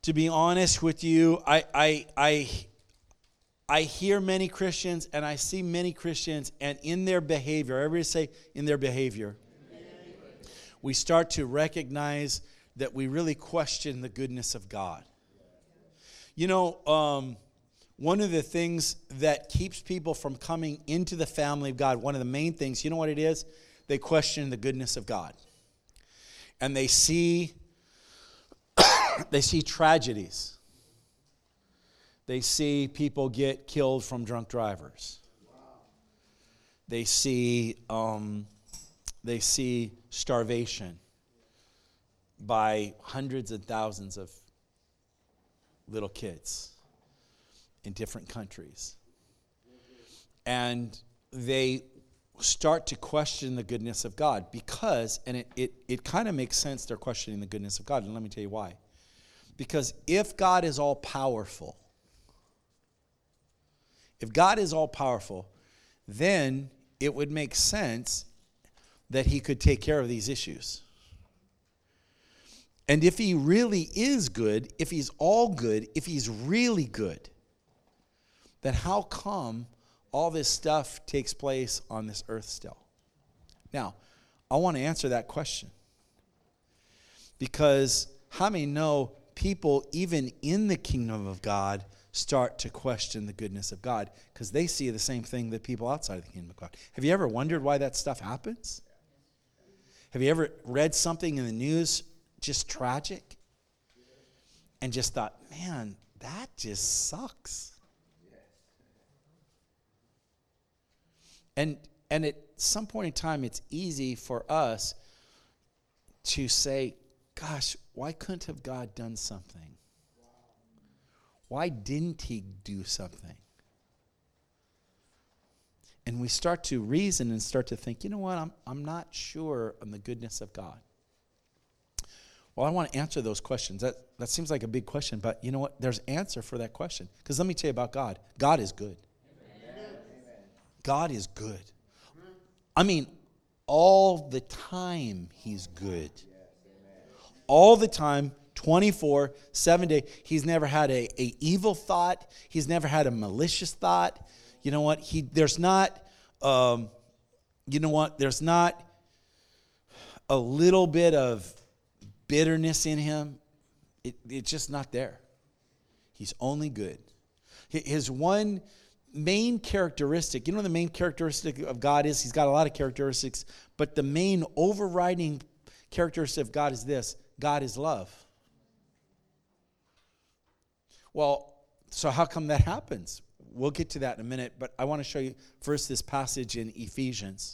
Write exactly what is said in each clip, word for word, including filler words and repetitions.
to be honest with you, I, I, I, I hear many Christians and I see many Christians, and in their behavior, everybody say in their behavior, we start to recognize that we really question the goodness of God. You know, um, one of the things that keeps people from coming into the family of God, one of the main things, you know what it is? They question the goodness of God. And they see, they see tragedies. They see people get killed from drunk drivers. They see, um, they see starvation by hundreds and thousands of little kids in different countries. And they start to question the goodness of God because, and it, it, it kind of makes sense they're questioning the goodness of God, and let me tell you why. Because if God is all powerful, if God is all powerful, then it would make sense that he could take care of these issues. And if he really is good, if he's all good, if he's really good, then how come all this stuff takes place on this earth still? Now, I want to answer that question. Because how many know people, even in the kingdom of God, start to question the goodness of God because they see the same thing that people outside of the kingdom of God. Have you ever wondered why that stuff happens? Have you ever read something in the news just tragic and just thought, man, that just sucks? And and at some point in time, it's easy for us to say, gosh, why couldn't have God done something? Why didn't he do something? And we start to reason and start to think, you know what, I'm, I'm not sure on the goodness of God. Well, I want to answer those questions. That, that seems like a big question, but you know what? There's answer for that question. Because let me tell you about God. God is good. Amen. God is good. I mean, all the time he's good. All the time, twenty-four, seven days. He's never had a, a evil thought. He's never had a malicious thought. You know what? He there's not, um, you know what? There's not a little bit of bitterness in him. It, it's just not there. He's only good. His one main characteristic, you know what the main characteristic of God is? He's got a lot of characteristics, but the main overriding characteristic of God is this: God is love. Well, so how come that happens? We'll get to that in a minute, but I want to show you first this passage in Ephesians.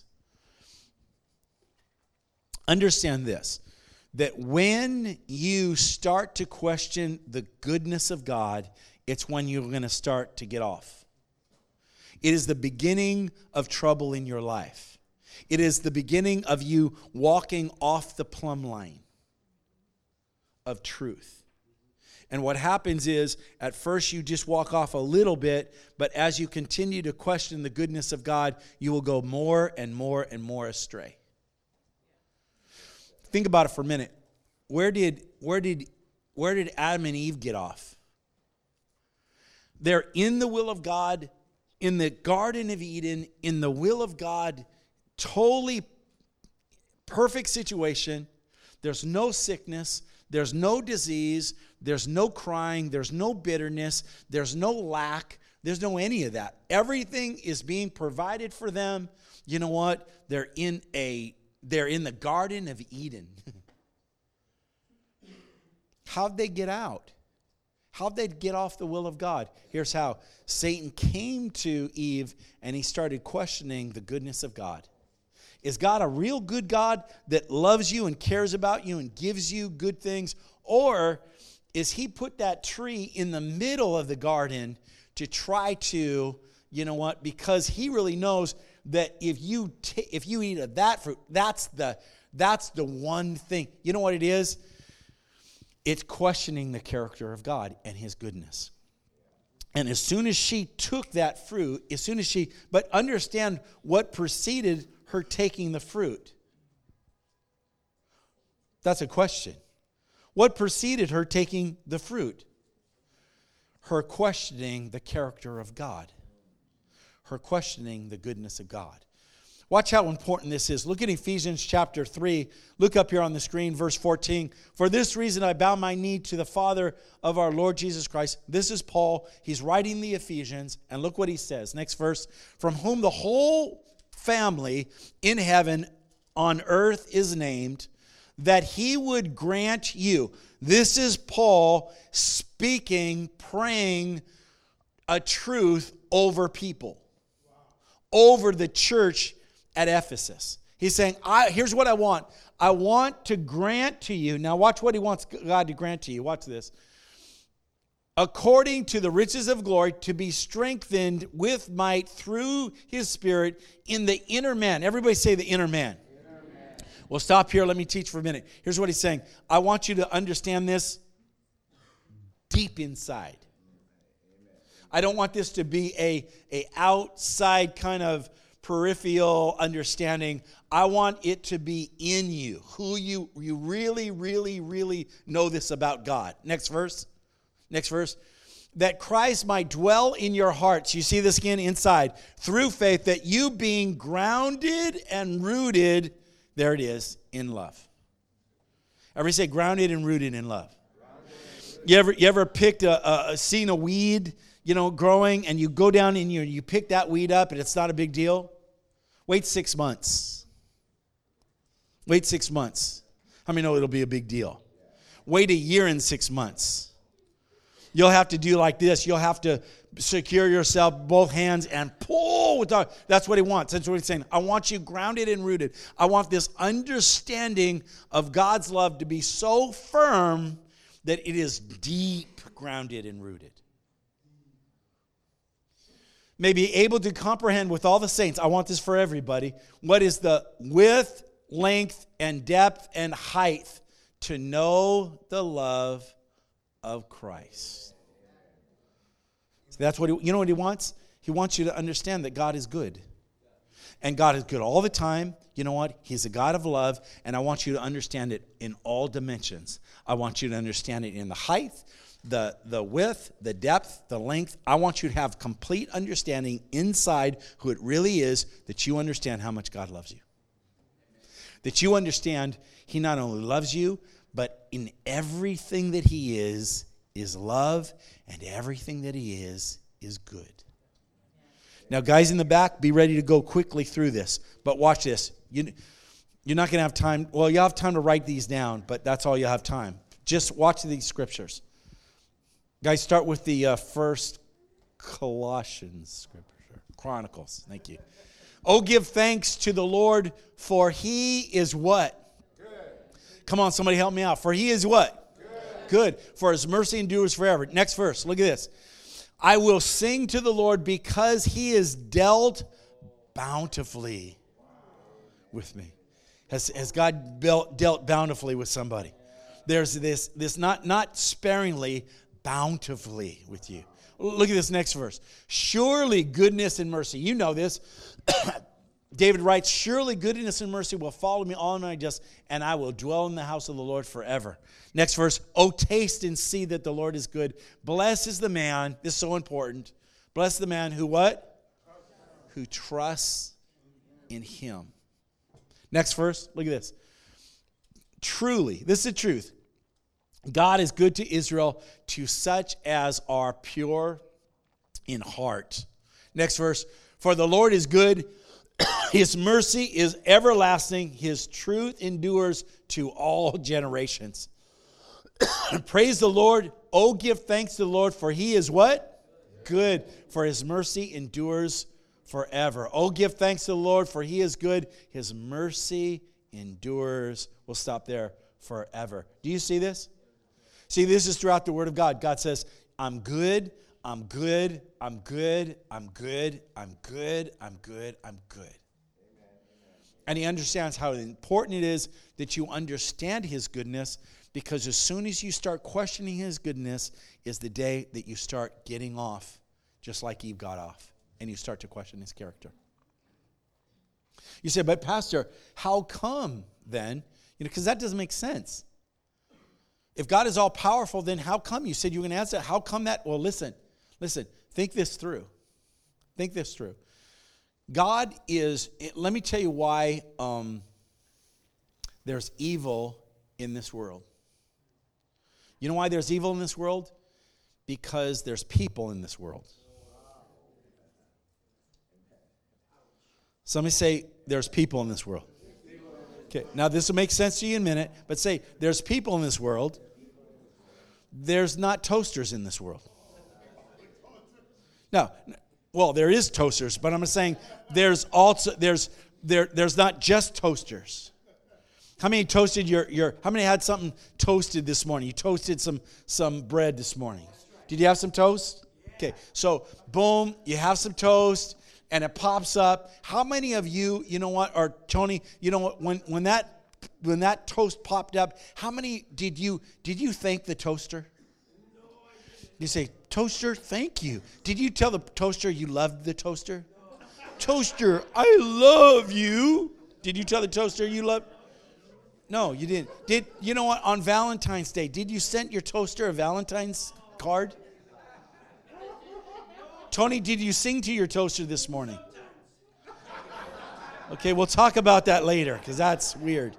Understand this, that when you start to question the goodness of God, it's when you're going to start to get off. It is the beginning of trouble in your life. It is the beginning of you walking off the plumb line of truth. And what happens is, at first you just walk off a little bit, but as you continue to question the goodness of God, you will go more and more and more astray. Think about it for a minute. Where did where did where did Adam and Eve get off? They're in the will of God, in the Garden of Eden, in the will of God, totally perfect situation. There's no sickness. There's no disease, there's no crying, there's no bitterness, there's no lack, there's no any of that. Everything is being provided for them. You know what? They're in a they're in the Garden of Eden. How'd they get out? How'd they get off the will of God? Here's how. Satan came to Eve and he started questioning the goodness of God. Is God a real good God that loves you and cares about you and gives you good things? Or is he put that tree in the middle of the garden to try to, you know what, because he really knows that if you t- if you eat of that fruit, that's the that's the one thing. You know what it is? It's questioning the character of God and his goodness. And as soon as she took that fruit, as soon as she, but understand what preceded her taking the fruit. That's a question. What preceded her taking the fruit? Her questioning the character of God. Her questioning the goodness of God. Watch how important this is. Look at Ephesians chapter three. Look up here on the screen, verse fourteen. For this reason I bow my knee to the Father of our Lord Jesus Christ. This is Paul. He's writing the Ephesians. And look what he says. Next verse. From whom the whole family in heaven on earth is named, that he would grant you. This is Paul speaking, praying a truth over people. Over the church at Ephesus. He's saying, I, here's what I want. I want to grant to you. Now watch what he wants God to grant to you. Watch this. According to the riches of glory, to be strengthened with might through his Spirit in the inner man. Everybody say the inner man. Inner man. Well, stop here. Let me teach for a minute. Here's what he's saying. I want you to understand this deep inside. I don't want this to be a, a outside kind of peripheral understanding. I want it to be in you, who you, you really, really, really know this about God. Next verse. Next verse. That Christ might dwell in your hearts. You see this again inside. Through faith, that you being grounded and rooted, there it is, in love. Everybody say grounded and rooted in love. You ever, you ever picked a, a, seen a weed, you know, growing, and you go down and you, you pick that weed up and it's not a big deal? Wait six months. Wait six months. How many know it'll be a big deal? Wait a year and six months. You'll have to do like this. You'll have to secure yourself, both hands, and pull. With the, that's what he wants. That's what he's saying. I want you grounded and rooted. I want this understanding of God's love to be so firm that it is deep grounded and rooted. May be able to comprehend with all the saints, I want this for everybody, what is the width, length, and depth, and height to know the love of Christ. So that's what he, you know what he wants? He wants you to understand that God is good. And God is good all the time. You know what? He's a God of love, and I want you to understand it in all dimensions. I want you to understand it in the height, the, the width, the depth, the length. I want you to have complete understanding inside who it really is, that you understand how much God loves you. That you understand he not only loves you, but in everything that he is, is love, and everything that he is, is good. Now, guys in the back, be ready to go quickly through this. But watch this. You, you're not going to have time. Well, you have time to write these down, but that's all you have time. Just watch these scriptures. Guys, start with the uh, first Colossians scripture. Chronicles. Thank you. Oh, give thanks to the Lord, for he is what? Good. Come on, somebody help me out. For he is what? Good. Good. For his mercy endures forever. Next verse. Look at this. I will sing to the Lord because he has dealt bountifully with me. Has, has God dealt bountifully with somebody? There's this, this not, not sparingly, bountifully with you. Look at this next verse. Surely goodness and mercy. You know this. David writes, surely goodness and mercy will follow me all my days, and I will dwell in the house of the Lord forever. Next verse. Oh, taste and see that the Lord is good. Blessed is the man. This is so important. Blessed the man who what? Who trusts in him. Next verse. Look at this. Truly, this is the truth. God is good to Israel, to such as are pure in heart. Next verse. For the Lord is good. His mercy is everlasting. His truth endures to all generations. Praise the Lord. Oh, give thanks to the Lord, for he is what? Good. For his mercy endures forever. Oh, give thanks to the Lord, for he is good. His mercy endures. We'll stop there. Forever. Do you see this? See, this is throughout the Word of God. God says, I'm good, I'm good, I'm good, I'm good, I'm good, I'm good, I'm good. And he understands how important it is that you understand his goodness, because as soon as you start questioning his goodness is the day that you start getting off, just like Eve got off, and you start to question his character. You say, but Pastor, how come then? You know, because that doesn't make sense. If God is all powerful, then how come? You said you were going to answer. How come that? Well, listen, listen, think this through. Think this through. God is, let me tell you why um, there's evil in this world. You know why there's evil in this world? Because there's people in this world. Somebody say, there's people in this world. Okay, now this will make sense to you in a minute, but say, there's people in this world. There's not toasters in this world. No, well, there is toasters, but I'm saying there's also, there's, there, there's not just toasters. How many toasted your, your, how many had something toasted this morning? You toasted some, some bread this morning. Did you have some toast? Okay, so boom, you have some toast, and it pops up. How many of you, you know what, or Tony, you know what, when, when that when that toast popped up, how many did you did you thank the toaster? You say, toaster, thank you. Did you tell the toaster you loved the toaster? Toaster, I love you. Did you tell the toaster you loved? No, you didn't. Did you know what, on Valentine's Day, did you send your toaster a Valentine's card? Tony, did you sing to your toaster this morning? Okay, we'll talk about that later because that's weird.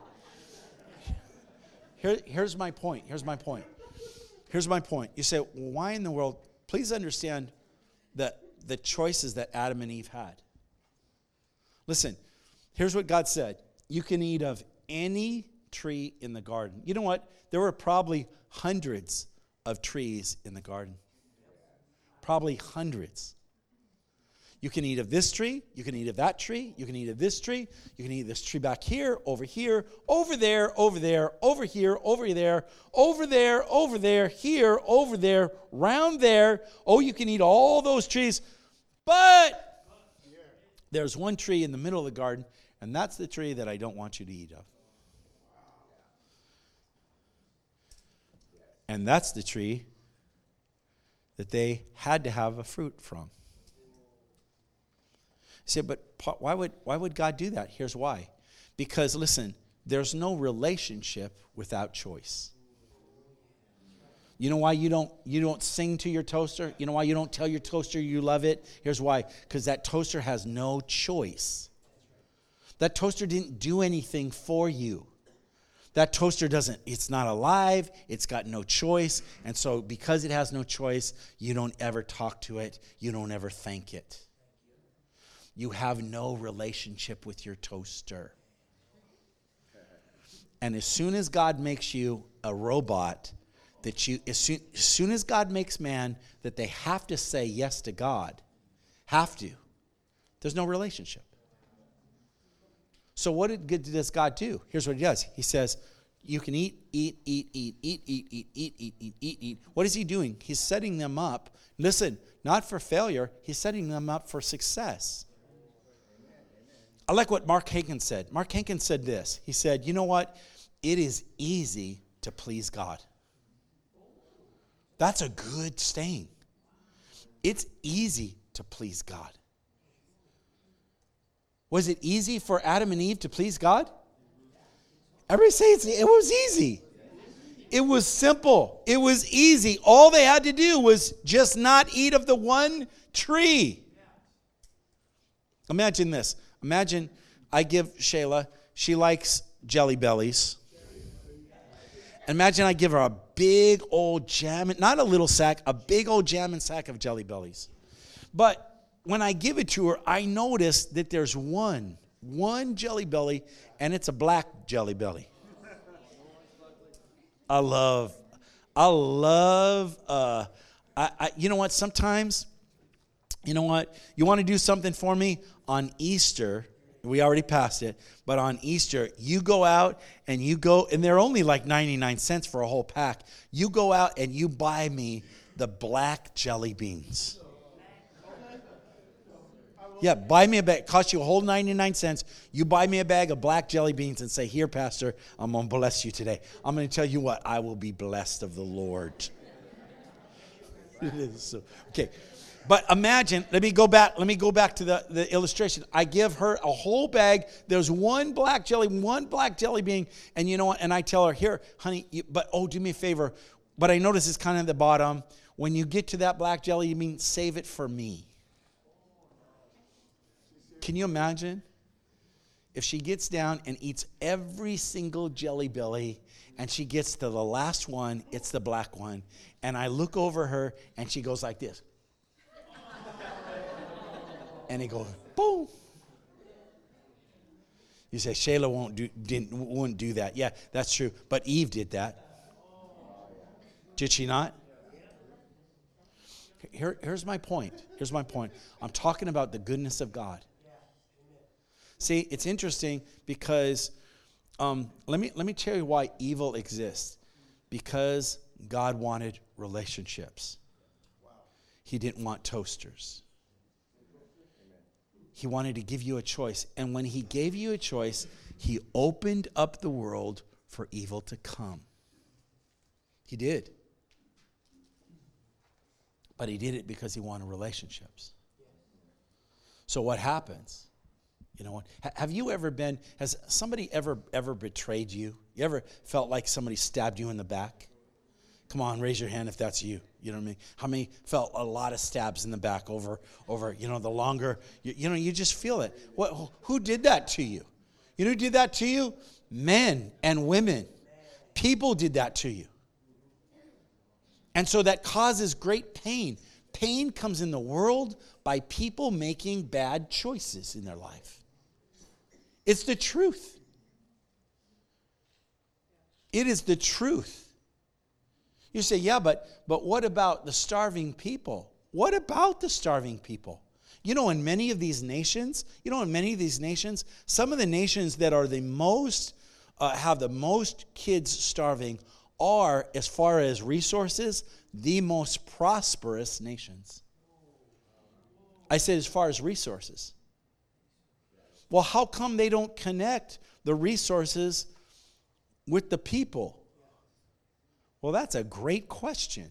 Here, here's my point. Here's my point. Here's my point. You say, well, why in the world? Please understand that the choices that Adam and Eve had. Listen, here's what God said. You can eat of any tree in the garden. You know what? There were probably hundreds of trees in the garden. Probably hundreds. You can eat of this tree, you can eat of that tree, you can eat of this tree, you can eat of this tree back here, over here, over there, over there, over here, over there, over there, over there, here, over there, round there. Oh, you can eat all those trees. But there's one tree in the middle of the garden, and that's the tree that I don't want you to eat of. And that's the tree that they had to have a fruit from. You say, but why would why would God do that? Here's why. Because, listen, there's no relationship without choice. You know why you don't you don't sing to your toaster? You know why you don't tell your toaster you love it? Here's why. Because that toaster has no choice. That toaster didn't do anything for you. That toaster doesn't, it's not alive, it's got no choice, and so because it has no choice, you don't ever talk to it, you don't ever thank it. You have no relationship with your toaster. And as soon as God makes you a robot, that you, as soon, as soon as God makes man, that they have to say yes to God, have to, there's no relationship. So what did, does God do? Here's what he does. He says, you can eat, eat, eat, eat, eat, eat, eat, eat, eat, eat, eat, eat. What is he doing? He's setting them up. Listen, not for failure. He's setting them up for success. I like what Mark Hankins said. Mark Hankins said this. He said, you know what? It is easy to please God. That's a good saying. It's easy to please God. Was it easy for Adam and Eve to please God? Everybody say it's, it was easy. It was simple. It was easy. All they had to do was just not eat of the one tree. Imagine this. Imagine I give Shayla, she likes Jelly Bellies. Imagine I give her a big old jam, not a little sack, a big old jam and sack of Jelly Bellies. But when I give it to her, I notice that there's one, one Jelly Belly, and it's a black Jelly Belly. I love, I love, uh, I, I, you know what, sometimes, you know what, you want to do something for me on Easter, we already passed it, but on Easter, you go out and you go, and they're only like ninety-nine cents for a whole pack. You go out and you buy me the black jelly beans. Yeah, buy me a bag. It costs you a whole ninety-nine cents. You buy me a bag of black jelly beans and say, here, Pastor, I'm going to bless you today. I'm going to tell you what, I will be blessed of the Lord. So, okay, But imagine, let me go back, let me go back to the, the illustration. I give her a whole bag. There's one black jelly, one black jelly bean, and you know what? And I tell her, here, honey, you, but oh, do me a favor. But I notice it's kind of at the bottom. When you get to that black jelly, you mean save it for me. Can you imagine? If she gets down and eats every single Jelly Belly, and she gets to the last one, it's the black one, and I look over her, and she goes like this. And it goes, boom. You say, Shayla won't do, didn't, wouldn't do that. Yeah, that's true. But Eve did that. Did she not? Here, here's my point. Here's my point. I'm talking about the goodness of God. See, it's interesting because um, let me let me tell you why evil exists. Because God wanted relationships. He didn't want toasters. He wanted to give you a choice. And when he gave you a choice, he opened up the world for evil to come. He did. But he did it because he wanted relationships. So what happens? You know what? Have you ever been, has somebody ever ever betrayed you? You ever felt like somebody stabbed you in the back? Come on, raise your hand if that's you. You know what I mean? How many felt a lot of stabs in the back over, over you know, the longer, you, you know, you just feel it. What? Who did that to you? You know who did that to you? Men and women. People did that to you. And so that causes great pain. Pain comes in the world by people making bad choices in their life. It's the truth. It is the truth. You say, yeah, but but what about the starving people? What about the starving people? You know, in many of these nations, you know, in many of these nations, some of the nations that are the most, uh, have the most kids starving are, as far as resources, the most prosperous nations. I said as far as resources. Well, how come they don't connect the resources with the people? Well, that's a great question.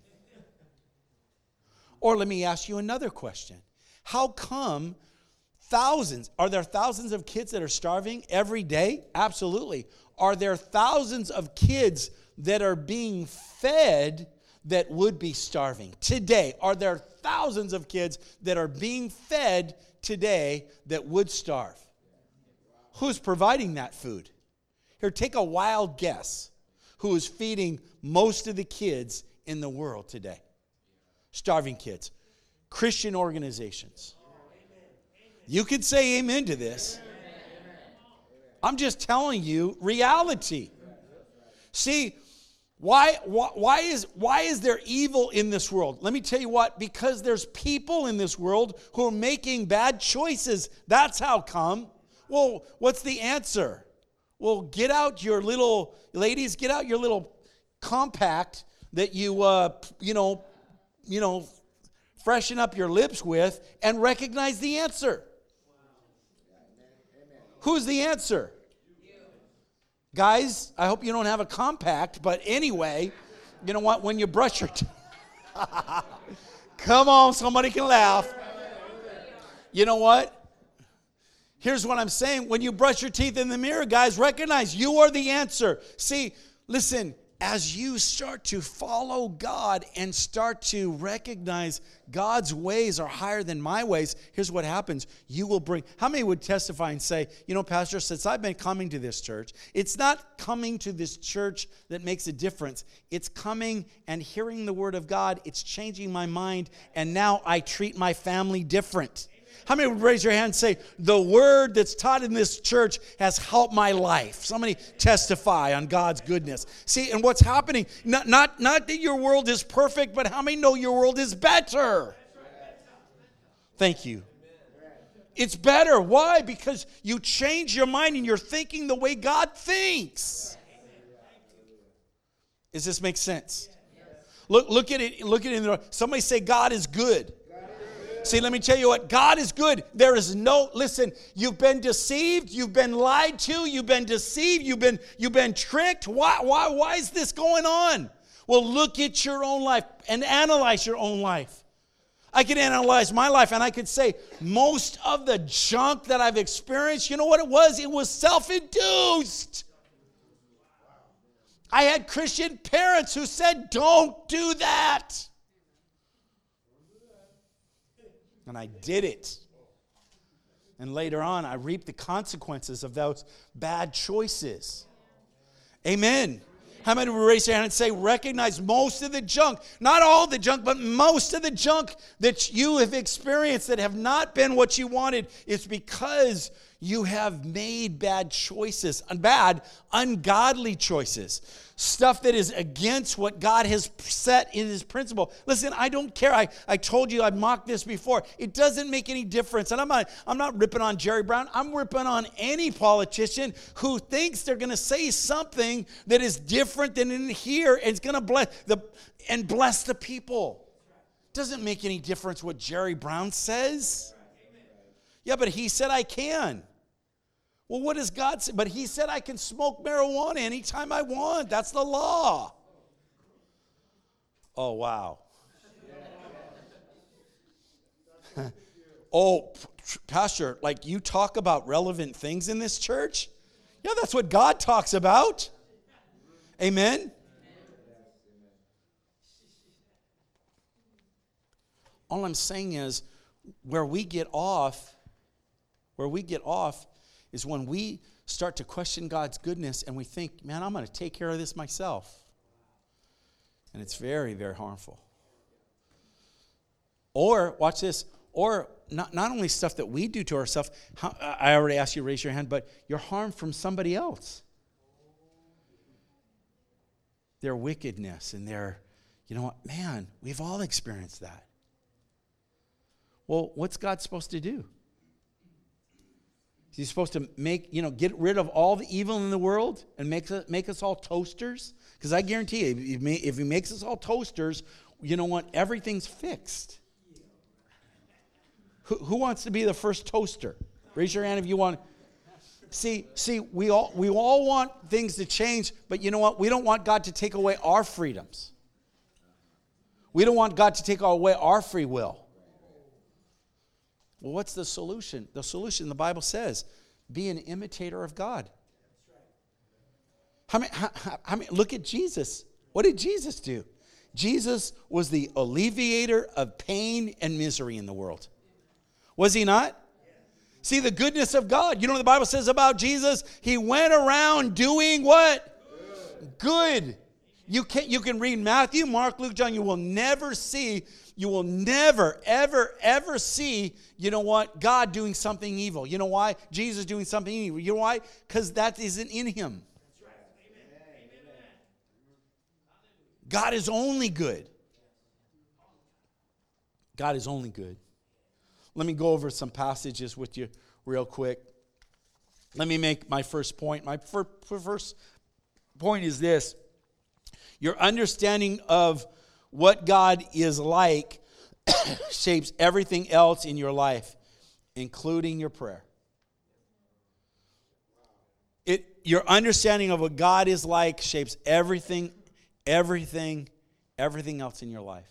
Or let me ask you another question. How come thousands, are there thousands of kids that are starving every day? Absolutely. Are there thousands of kids that are being fed that would be starving today? Are there thousands of kids that are being fed today that would starve? Who's providing that food? Here, take a wild guess. Who is feeding most of the kids in the world today? Starving kids. Christian organizations. You could say amen to this. I'm just telling you reality. See, why, why, why, is, why is there evil in this world? Let me tell you what. Because there's people in this world who are making bad choices. That's how come. Well, what's the answer? Well, get out your little, ladies, get out your little compact that you, uh, you know, you know, freshen up your lips with and recognize the answer. Who's the answer? Guys, I hope you don't have a compact, but anyway, you know what? When you brush your teeth, come on, somebody can laugh. You know what? Here's what I'm saying. When you brush your teeth in the mirror, guys, recognize you are the answer. See, listen, as you start to follow God and start to recognize God's ways are higher than my ways, here's what happens. You will bring, how many would testify and say, you know, Pastor, since I've been coming to this church, it's not coming to this church that makes a difference. It's coming and hearing the word of God. It's changing my mind, and now I treat my family different. How many would raise your hand and say, the word that's taught in this church has helped my life? Somebody testify on God's goodness. See, and what's happening, not, not, not that your world is perfect, but how many know your world is better? Thank you. It's better. Why? Because you change your mind and you're thinking the way God thinks. Does this make sense? Look, look at it. Look at it. In the, somebody say God is good. See, let me tell you what, God is good. There is no, listen, you've been deceived, you've been lied to, you've been deceived, you've been, you've been tricked. Why, why, why is this going on? Well, look at your own life and analyze your own life. I could analyze my life and I could say most of the junk that I've experienced, you know what it was? It was self-induced. I had Christian parents who said, don't do that. And I did it. And later on, I reaped the consequences of those bad choices. Amen. How many will raise their hand and say, recognize most of the junk, not all the junk, but most of the junk that you have experienced that have not been what you wanted is because you have made bad choices, bad, ungodly choices, stuff that is against what God has set in his principle. Listen, I don't care. I, I told you I mocked this before. It doesn't make any difference. And I'm not, I'm not ripping on Jerry Brown. I'm ripping on any politician who thinks they're going to say something that is different than in here and it's going to bless the and bless the people. Doesn't make any difference what Jerry Brown says. Yeah, but he said I can. Well, what does God say? But he said I can smoke marijuana anytime I want. That's the law. Oh, wow. Oh, Pastor, like you talk about relevant things in this church? Yeah, that's what God talks about. Amen? All I'm saying is where we get off, where we get off is when we start to question God's goodness and we think, man, I'm going to take care of this myself. And it's very, very harmful. Or, watch this, or not, not only stuff that we do to ourselves, how, I already asked you to raise your hand, but you're harmed from somebody else. Their wickedness and their, you know what, man, we've all experienced that. Well, what's God supposed to do? He's supposed to make, you know, get rid of all the evil in the world and make us, make us all toasters? Because I guarantee you, if he makes us all toasters, you know what? Everything's fixed. Who, who wants to be the first toaster? Raise your hand if you want. See, see, we all we all want things to change, but you know what? We don't want God to take away our freedoms. We don't want God to take away our free will. Well, what's the solution? The solution, the Bible says, be an imitator of God. How many, how, how many, look at Jesus. What did Jesus do? Jesus was the alleviator of pain and misery in the world. Was he not? See the goodness of God. You know what the Bible says about Jesus? He went around doing what? Good. Good. You can, you can read Matthew, Mark, Luke, John. You will never see, you will never, ever, ever see, you know what, God doing something evil. You know why? Jesus doing something evil. You know why? Because that isn't in him. God is only good. God is only good. Let me go over some passages with you real quick. Let me make my first point. My first point is this. Your understanding of what God is like shapes everything else in your life, including your prayer. It, your understanding of what God is like shapes everything, everything, everything else in your life.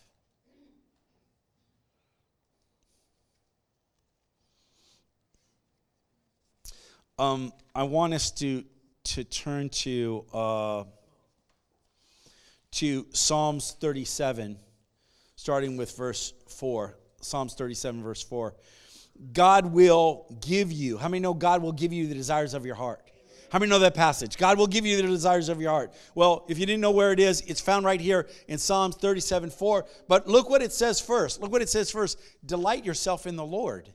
Um, I want us to to turn to uh, to Psalms thirty-seven, starting with verse four. Psalms thirty-seven, verse four. God will give you. How many know God will give you the desires of your heart? How many know that passage? God will give you the desires of your heart. Well, if you didn't know where it is, it's found right here in Psalms thirty-seven, four. But look what it says first. Look what it says first. Delight yourself in the Lord.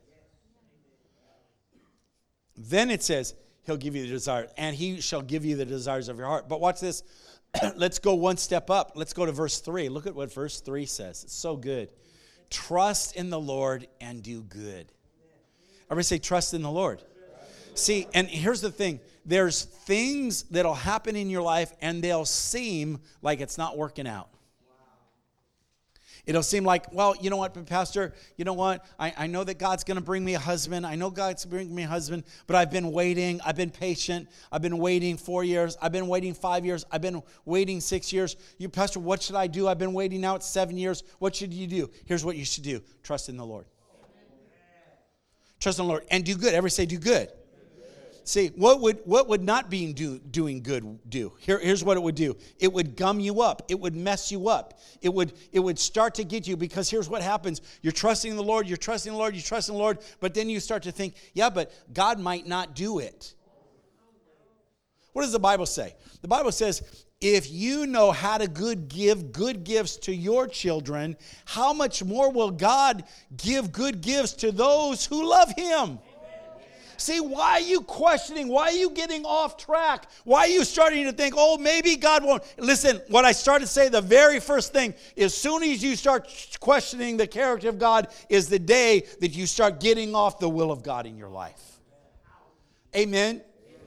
Then it says, he'll give you the desire, and he shall give you the desires of your heart. But watch this. Let's go one step up. Let's go to verse three. Look at what verse three says. It's so good. Trust in the Lord and do good. Everybody say, trust in the Lord. See, and here's the thing. There's things that'll happen in your life, and they'll seem like it's not working out. It'll seem like, well, you know what, but Pastor, you know what? I, I know that God's going to bring me a husband. I know God's going to bring me a husband, but I've been waiting. I've been patient. I've been waiting four years. I've been waiting five years. I've been waiting six years. You, Pastor, what should I do? I've been waiting now. It's seven years. What should you do? Here's what you should do. Trust in the Lord. Trust in the Lord and do good. Everybody say do good. See, what would what would not being do, doing good do? Here, here's what it would do. It would gum you up. It would mess you up. It would it would start to get you, because here's what happens. You're trusting the Lord, you're trusting the Lord, you're trusting the Lord, but then you start to think, yeah, but God might not do it. What does the Bible say? The Bible says, if you know how to good give good gifts to your children, how much more will God give good gifts to those who love Him? See, why are you questioning? Why are you getting off track? Why are you starting to think, oh, maybe God won't? Listen, what I started to say, the very first thing, as soon as you start questioning the character of God, is the day that you start getting off the will of God in your life. Amen.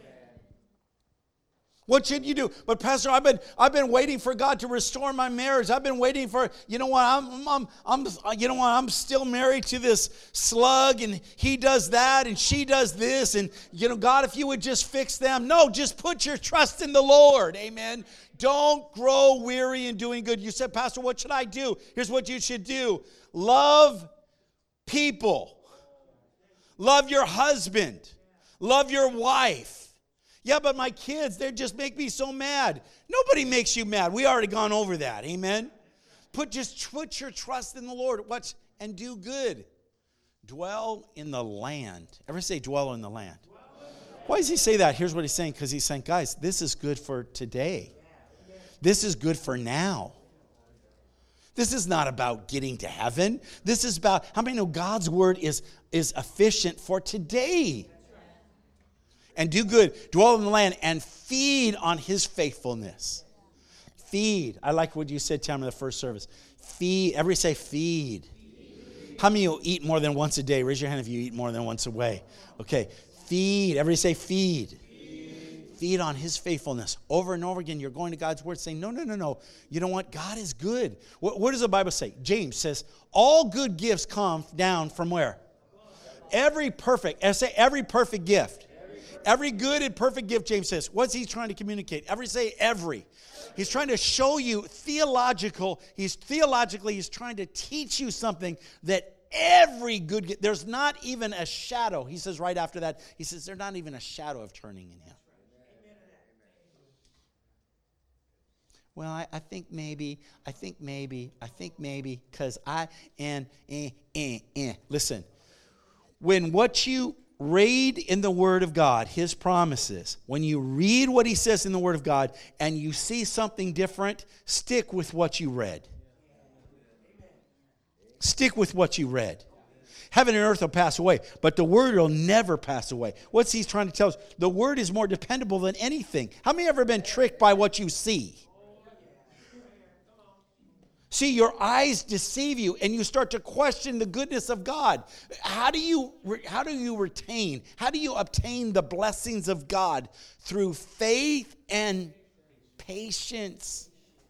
What should you do? But Pastor, I've been I've been waiting for God to restore my marriage. I've been waiting for, you know what, I'm I'm I'm you know what, I'm still married to this slug, and he does that and she does this, and you know, God, if you would just fix them. No, just put your trust in the Lord. Amen. Don't grow weary in doing good. You said, Pastor, what should I do? Here's what you should do. Love people. Love your husband. Love your wife. Yeah, but my kids, they just make me so mad. Nobody makes you mad. We already gone over that. Amen. Put just put your trust in the Lord. Watch and do good. Dwell in the land. Ever say dwell in the land? Why does he say that? Here's what he's saying. Because he's saying, guys, this is good for today. This is good for now. This is not about getting to heaven. This is about, how many know God's word is, is efficient for today? And do good, dwell in the land, and feed on His faithfulness. Feed. I like what you said, Tim, in the first service. Feed. Everybody say feed. feed. How many of you eat more than once a day? Raise your hand if you eat more than once a day. Okay. Feed. Everybody say feed. feed. Feed on His faithfulness. Over and over again, you're going to God's word saying, no, no, no, no. You know what? God is good. What, what does the Bible say? James says, all good gifts come down from where? Every perfect. I say every perfect gift. Every good and perfect gift, James says. What's he trying to communicate? Every say every. He's trying to show you theological. He's theologically, he's trying to teach you something that every good gift, there's not even a shadow. He says right after that, he says there's not even a shadow of turning in Him. Well, I, I think maybe, I think maybe, I think maybe, because I, and, eh, eh, eh. Listen, when what you read in the Word of God, His promises, when you read what He says in the Word of God and you see something different, stick with what you read. Stick with what you read. Heaven and earth will pass away, but the Word will never pass away. What's He's trying to tell us? The Word is more dependable than anything. How many have ever been tricked by what you see? See, your eyes deceive you, and you start to question the goodness of God. How do you, how do you retain, how do you obtain the blessings of God? Through faith and patience.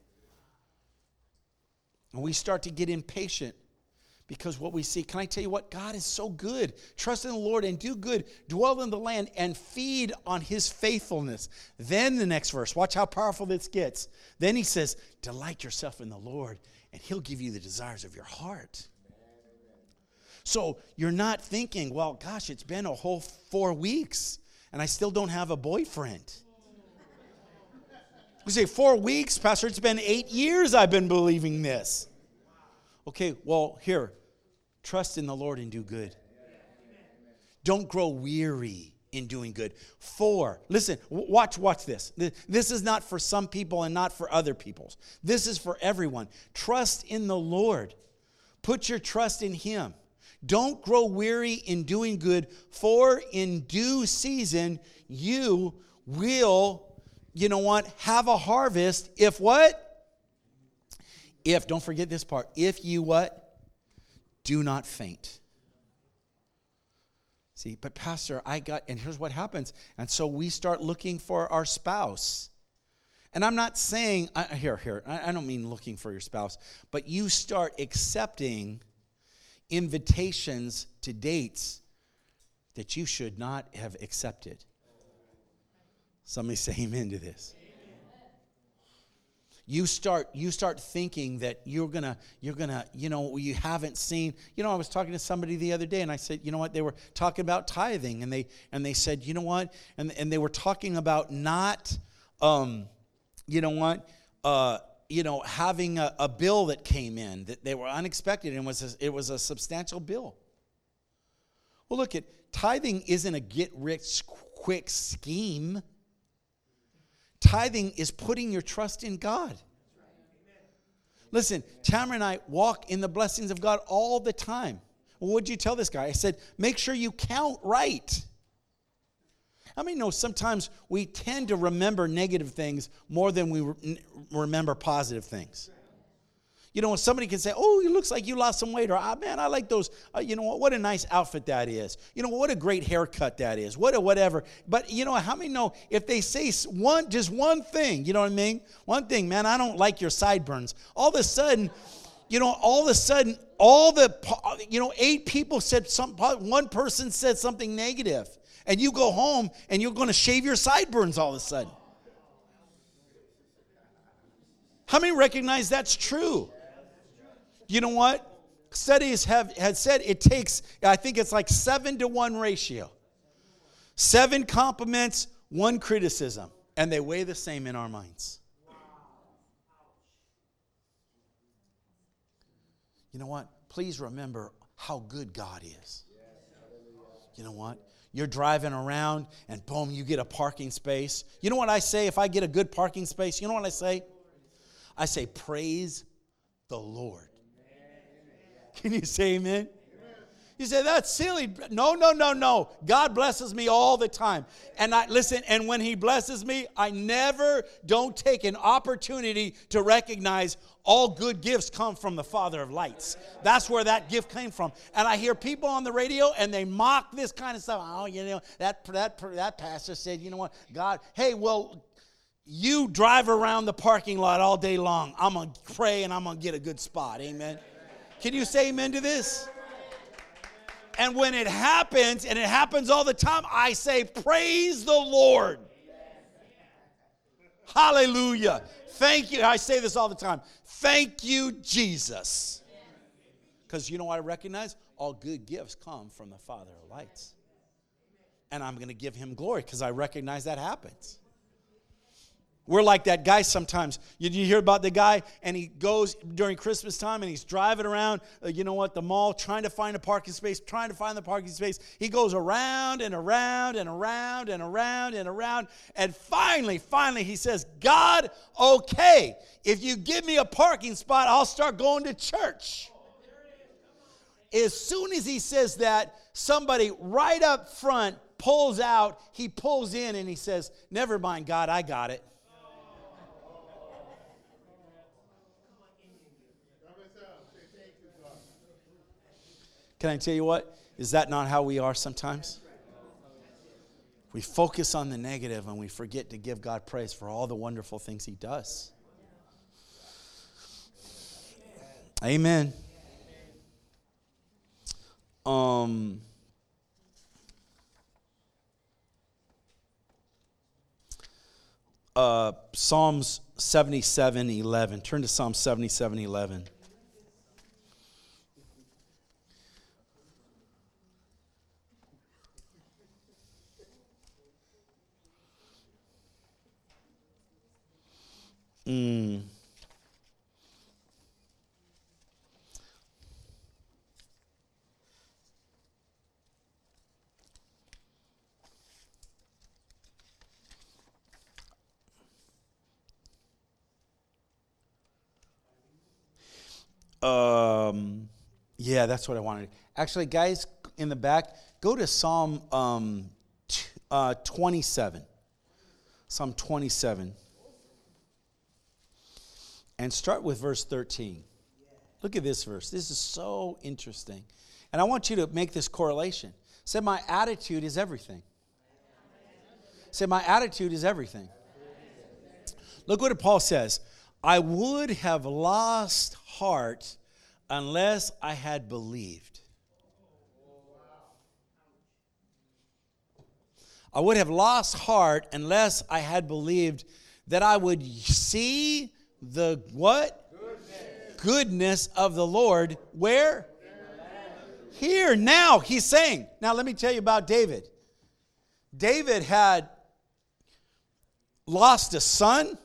And we start to get impatient because what we see. Can I tell you what? God is so good. Trust in the Lord and do good. Dwell in the land and feed on His faithfulness. Then the next verse, watch how powerful this gets. Then He says, delight yourself in the Lord, and He'll give you the desires of your heart. So you're not thinking, well, gosh, it's been a whole four weeks, and I still don't have a boyfriend. You say, four weeks, Pastor, it's been eight years I've been believing this. Okay, well, here, trust in the Lord and do good. Don't grow weary in doing good. Four, listen, watch, watch this. This is not for some people and not for other peoples. This is for everyone. Trust in the Lord. Put your trust in Him. Don't grow weary in doing good, for in due season you will, you know what, have a harvest if what? If, don't forget this part, if you what? Do not faint. See, but Pastor, I got, and here's what happens. And so we start looking for our spouse. And I'm not saying, I, here, here, I, I don't mean looking for your spouse, but you start accepting invitations to dates that you should not have accepted. Somebody say amen to this. You start you start thinking that you're gonna you're gonna you know you haven't seen you know I was talking to somebody the other day and I said, you know what, they were talking about tithing and they and they said, you know what, and and they were talking about not um you know what uh you know having a, a bill that came in that they were unexpected and was a, it was a substantial bill. Well, look, at tithing isn't a get rich quick scheme. Tithing is putting your trust in God. Listen, Tamara and I walk in the blessings of God all the time. Well, what did you tell this guy? I said, make sure you count right. How many know sometimes we tend to remember negative things more than we re- remember positive things? You know, when somebody can say, oh, it looks like you lost some weight, or, ah, man, I like those, uh, you know, what, what a nice outfit that is. You know, what a great haircut that is. What a whatever. But, you know, how many know if they say one, just one thing, you know what I mean? One thing, man, I don't like your sideburns. All of a sudden, you know, all of a sudden, all the, you know, eight people said something, one person said something negative. And you go home and you're going to shave your sideburns all of a sudden. How many recognize that's true? You know what? Studies have had said it takes, I think it's like seven to one ratio. Seven compliments, one criticism. And they weigh the same in our minds. You know what? Please remember how good God is. You know what? You're driving around and boom, you get a parking space. You know what I say if I get a good parking space? You know what I say? I say, praise the Lord. Can you say amen? You say, that's silly. No, no, no, no. God blesses me all the time. And I listen, and when he blesses me, I never don't take an opportunity to recognize all good gifts come from the Father of lights. That's where that gift came from. And I hear people on the radio and they mock this kind of stuff. Oh, you know, that that that pastor said, you know what, God, hey, well, you drive around the parking lot all day long. I'm going to pray and I'm going to get a good spot. Amen. Can you say amen to this? And when it happens, and it happens all the time, I say, praise the Lord. Hallelujah. Thank you. I say this all the time. Thank you, Jesus. Because you know what I recognize? All good gifts come from the Father of lights. And I'm going to give him glory because I recognize that happens. We're like that guy sometimes. You, you hear about the guy, and he goes during Christmas time, and he's driving around, uh, you know what, the mall, trying to find a parking space, trying to find the parking space. He goes around and around and around and around and around, and finally, finally, he says, God, okay, if you give me a parking spot, I'll start going to church. As soon as he says that, somebody right up front pulls out, he pulls in, and he says, never mind, God, I got it. Can I tell you what? Is that not how we are sometimes? We focus on the negative and we forget to give God praise for all the wonderful things he does. Amen. Um, uh, Psalms seventy-seven eleven. Turn to Psalm seventy-seven eleven. Mm. Um, yeah, that's what I wanted. Actually, guys in the back, go to Psalm um, t- uh, twenty-seven. Psalm twenty-seven. And start with verse thirteen. Look at this verse. This is so interesting. And I want you to make this correlation. Say, my attitude is everything. Say, my attitude is everything. Look what Paul says. I would have lost heart unless I had believed. I would have lost heart unless I had believed that I would see the what? Goodness, Goodness of the Lord. Where? Here, now, he's saying. Now, let me tell you about David. David had lost a son.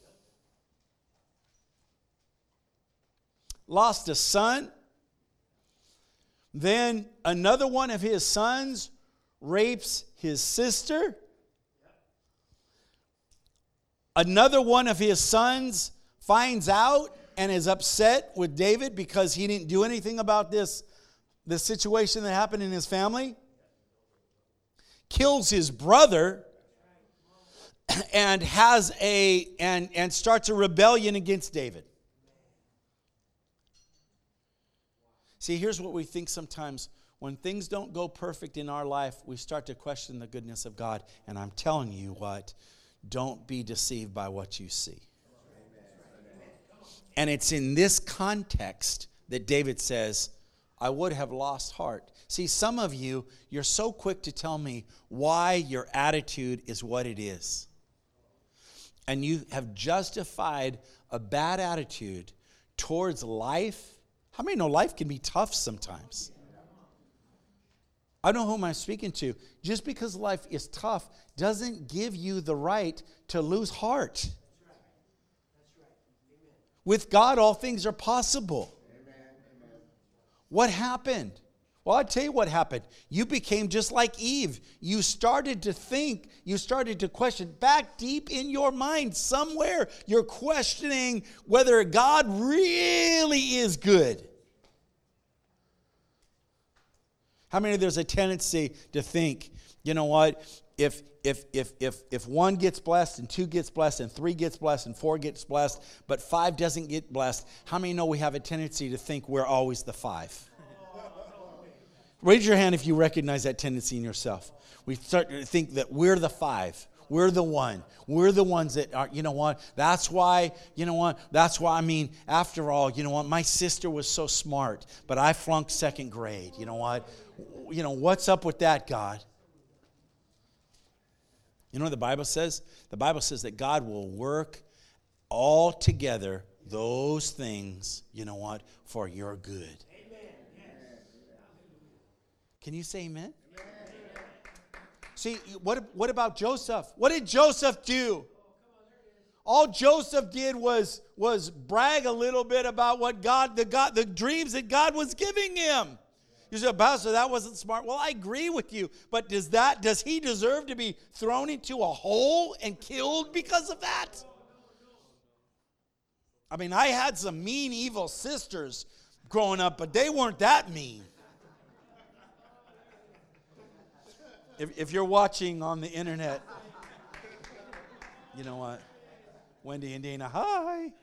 Lost a son. Then another one of his sons rapes his sister. Another one of his sons finds out and is upset with David because he didn't do anything about this, this situation that happened in his family. Kills his brother and has a and, and starts a rebellion against David. See, here's what we think sometimes. When things don't go perfect in our life, we start to question the goodness of God. And I'm telling you what, don't be deceived by what you see. And it's in this context that David says, I would have lost heart. See, some of you, you're so quick to tell me why your attitude is what it is. And you have justified a bad attitude towards life. How many know life can be tough sometimes? I don't know whom I'm speaking to. Just because life is tough doesn't give you the right to lose heart. That's right. That's right. Amen. With God, all things are possible. Amen. Amen. What happened? Well, I'll tell you what happened. You became just like Eve. You started to think, you started to question. Back deep in your mind, somewhere, you're questioning whether God really is good. How many there's a tendency to think, you know what, if if if if if one gets blessed and two gets blessed and three gets blessed and four gets blessed, but five doesn't get blessed, how many know we have a tendency to think we're always the five? Raise your hand if you recognize that tendency in yourself. We start to think that we're the five. We're the one. We're the ones that are, you know what, that's why, you know what, that's why, I mean, after all, you know what, my sister was so smart, but I flunked second grade, you know what? You know, what's up with that, God? You know what the Bible says? The Bible says that God will work all together those things, you know what, for your good. Amen. Can you say amen? Amen. See, what, what about Joseph? What did Joseph do? All Joseph did was, was brag a little bit about what God, the God, the dreams that God was giving him. You say, Pastor, that wasn't smart. Well, I agree with you, but does that does he deserve to be thrown into a hole and killed because of that? I mean, I had some mean, evil sisters growing up, but they weren't that mean. If, if you're watching on the internet, you know what? Wendy and Dana, hi.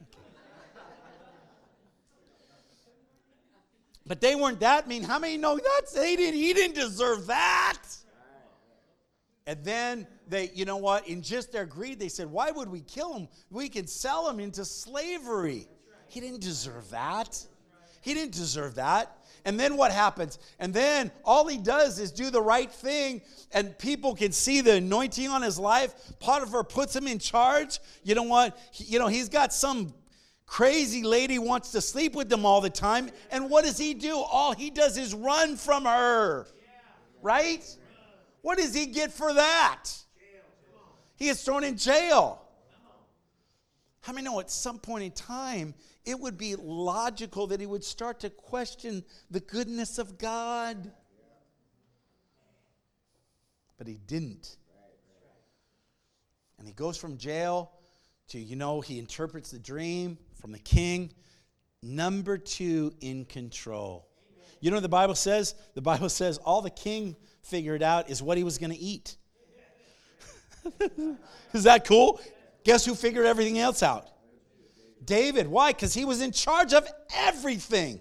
But they weren't that mean. How many know that's they didn't he didn't deserve that? And then they, you know what, in just their greed, they said, why would we kill him? We can sell him into slavery. He didn't deserve that. He didn't deserve that. And then what happens? And then all he does is do the right thing, and people can see the anointing on his life. Potiphar puts him in charge. You know what? He, you know, he's got some crazy lady wants to sleep with them all the time. And what does he do? All he does is run from her. Right? What does he get for that? He is thrown in jail. How many know at some point in time, it would be logical that he would start to question the goodness of God? But he didn't. And he goes from jail to, you know, he interprets the dream from the king. Number two, in control. Amen. You know what the Bible says? The Bible says all the king figured out is what he was going to eat. Is that cool? Guess who figured everything else out? David. Why? Because he was in charge of everything.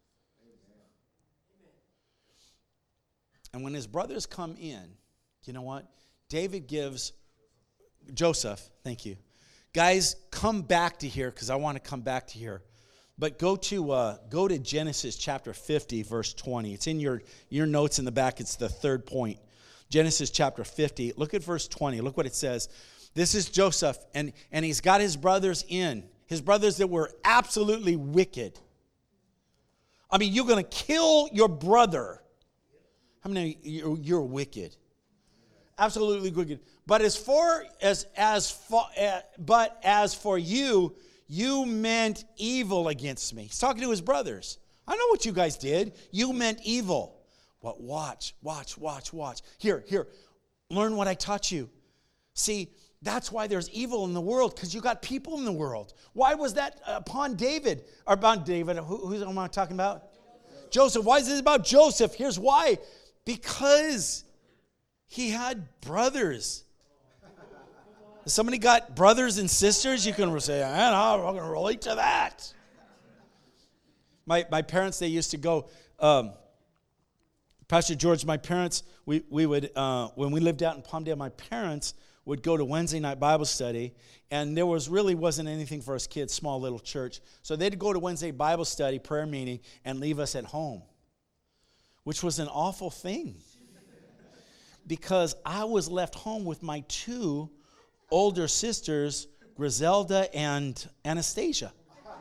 And when his brothers come in, you know what? David gives, Joseph, thank you. Guys, come back to here because I want to come back to here. But go to uh, go to Genesis chapter fifty, verse twenty. It's in your, your notes in the back. It's the third point. Genesis chapter fifty. Look at verse twenty. Look what it says. This is Joseph, and, and he's got his brothers in. His brothers that were absolutely wicked. I mean, you're going to kill your brother. How many of you, you're wicked? Absolutely wicked. But as far as as far, uh, but as for you, you meant evil against me. He's talking to his brothers. I know what you guys did. You meant evil. But watch, watch, watch, watch. Here, here. Learn what I taught you. See, that's why there's evil in the world, because you got people in the world. Why was that upon David? Or upon David, who, who's am I talking about? Joseph. Why is this about Joseph? Here's why. Because he had brothers. If somebody got brothers and sisters, you can say, I'm not going to relate to that. My my parents, they used to go, um, Pastor George, my parents, we, we would, uh, when we lived out in Palmdale, my parents would go to Wednesday night Bible study, and there was really wasn't anything for us kids, small little church. So they'd go to Wednesday Bible study, prayer meeting, and leave us at home, which was an awful thing because I was left home with my two older sisters, Griselda and Anastasia.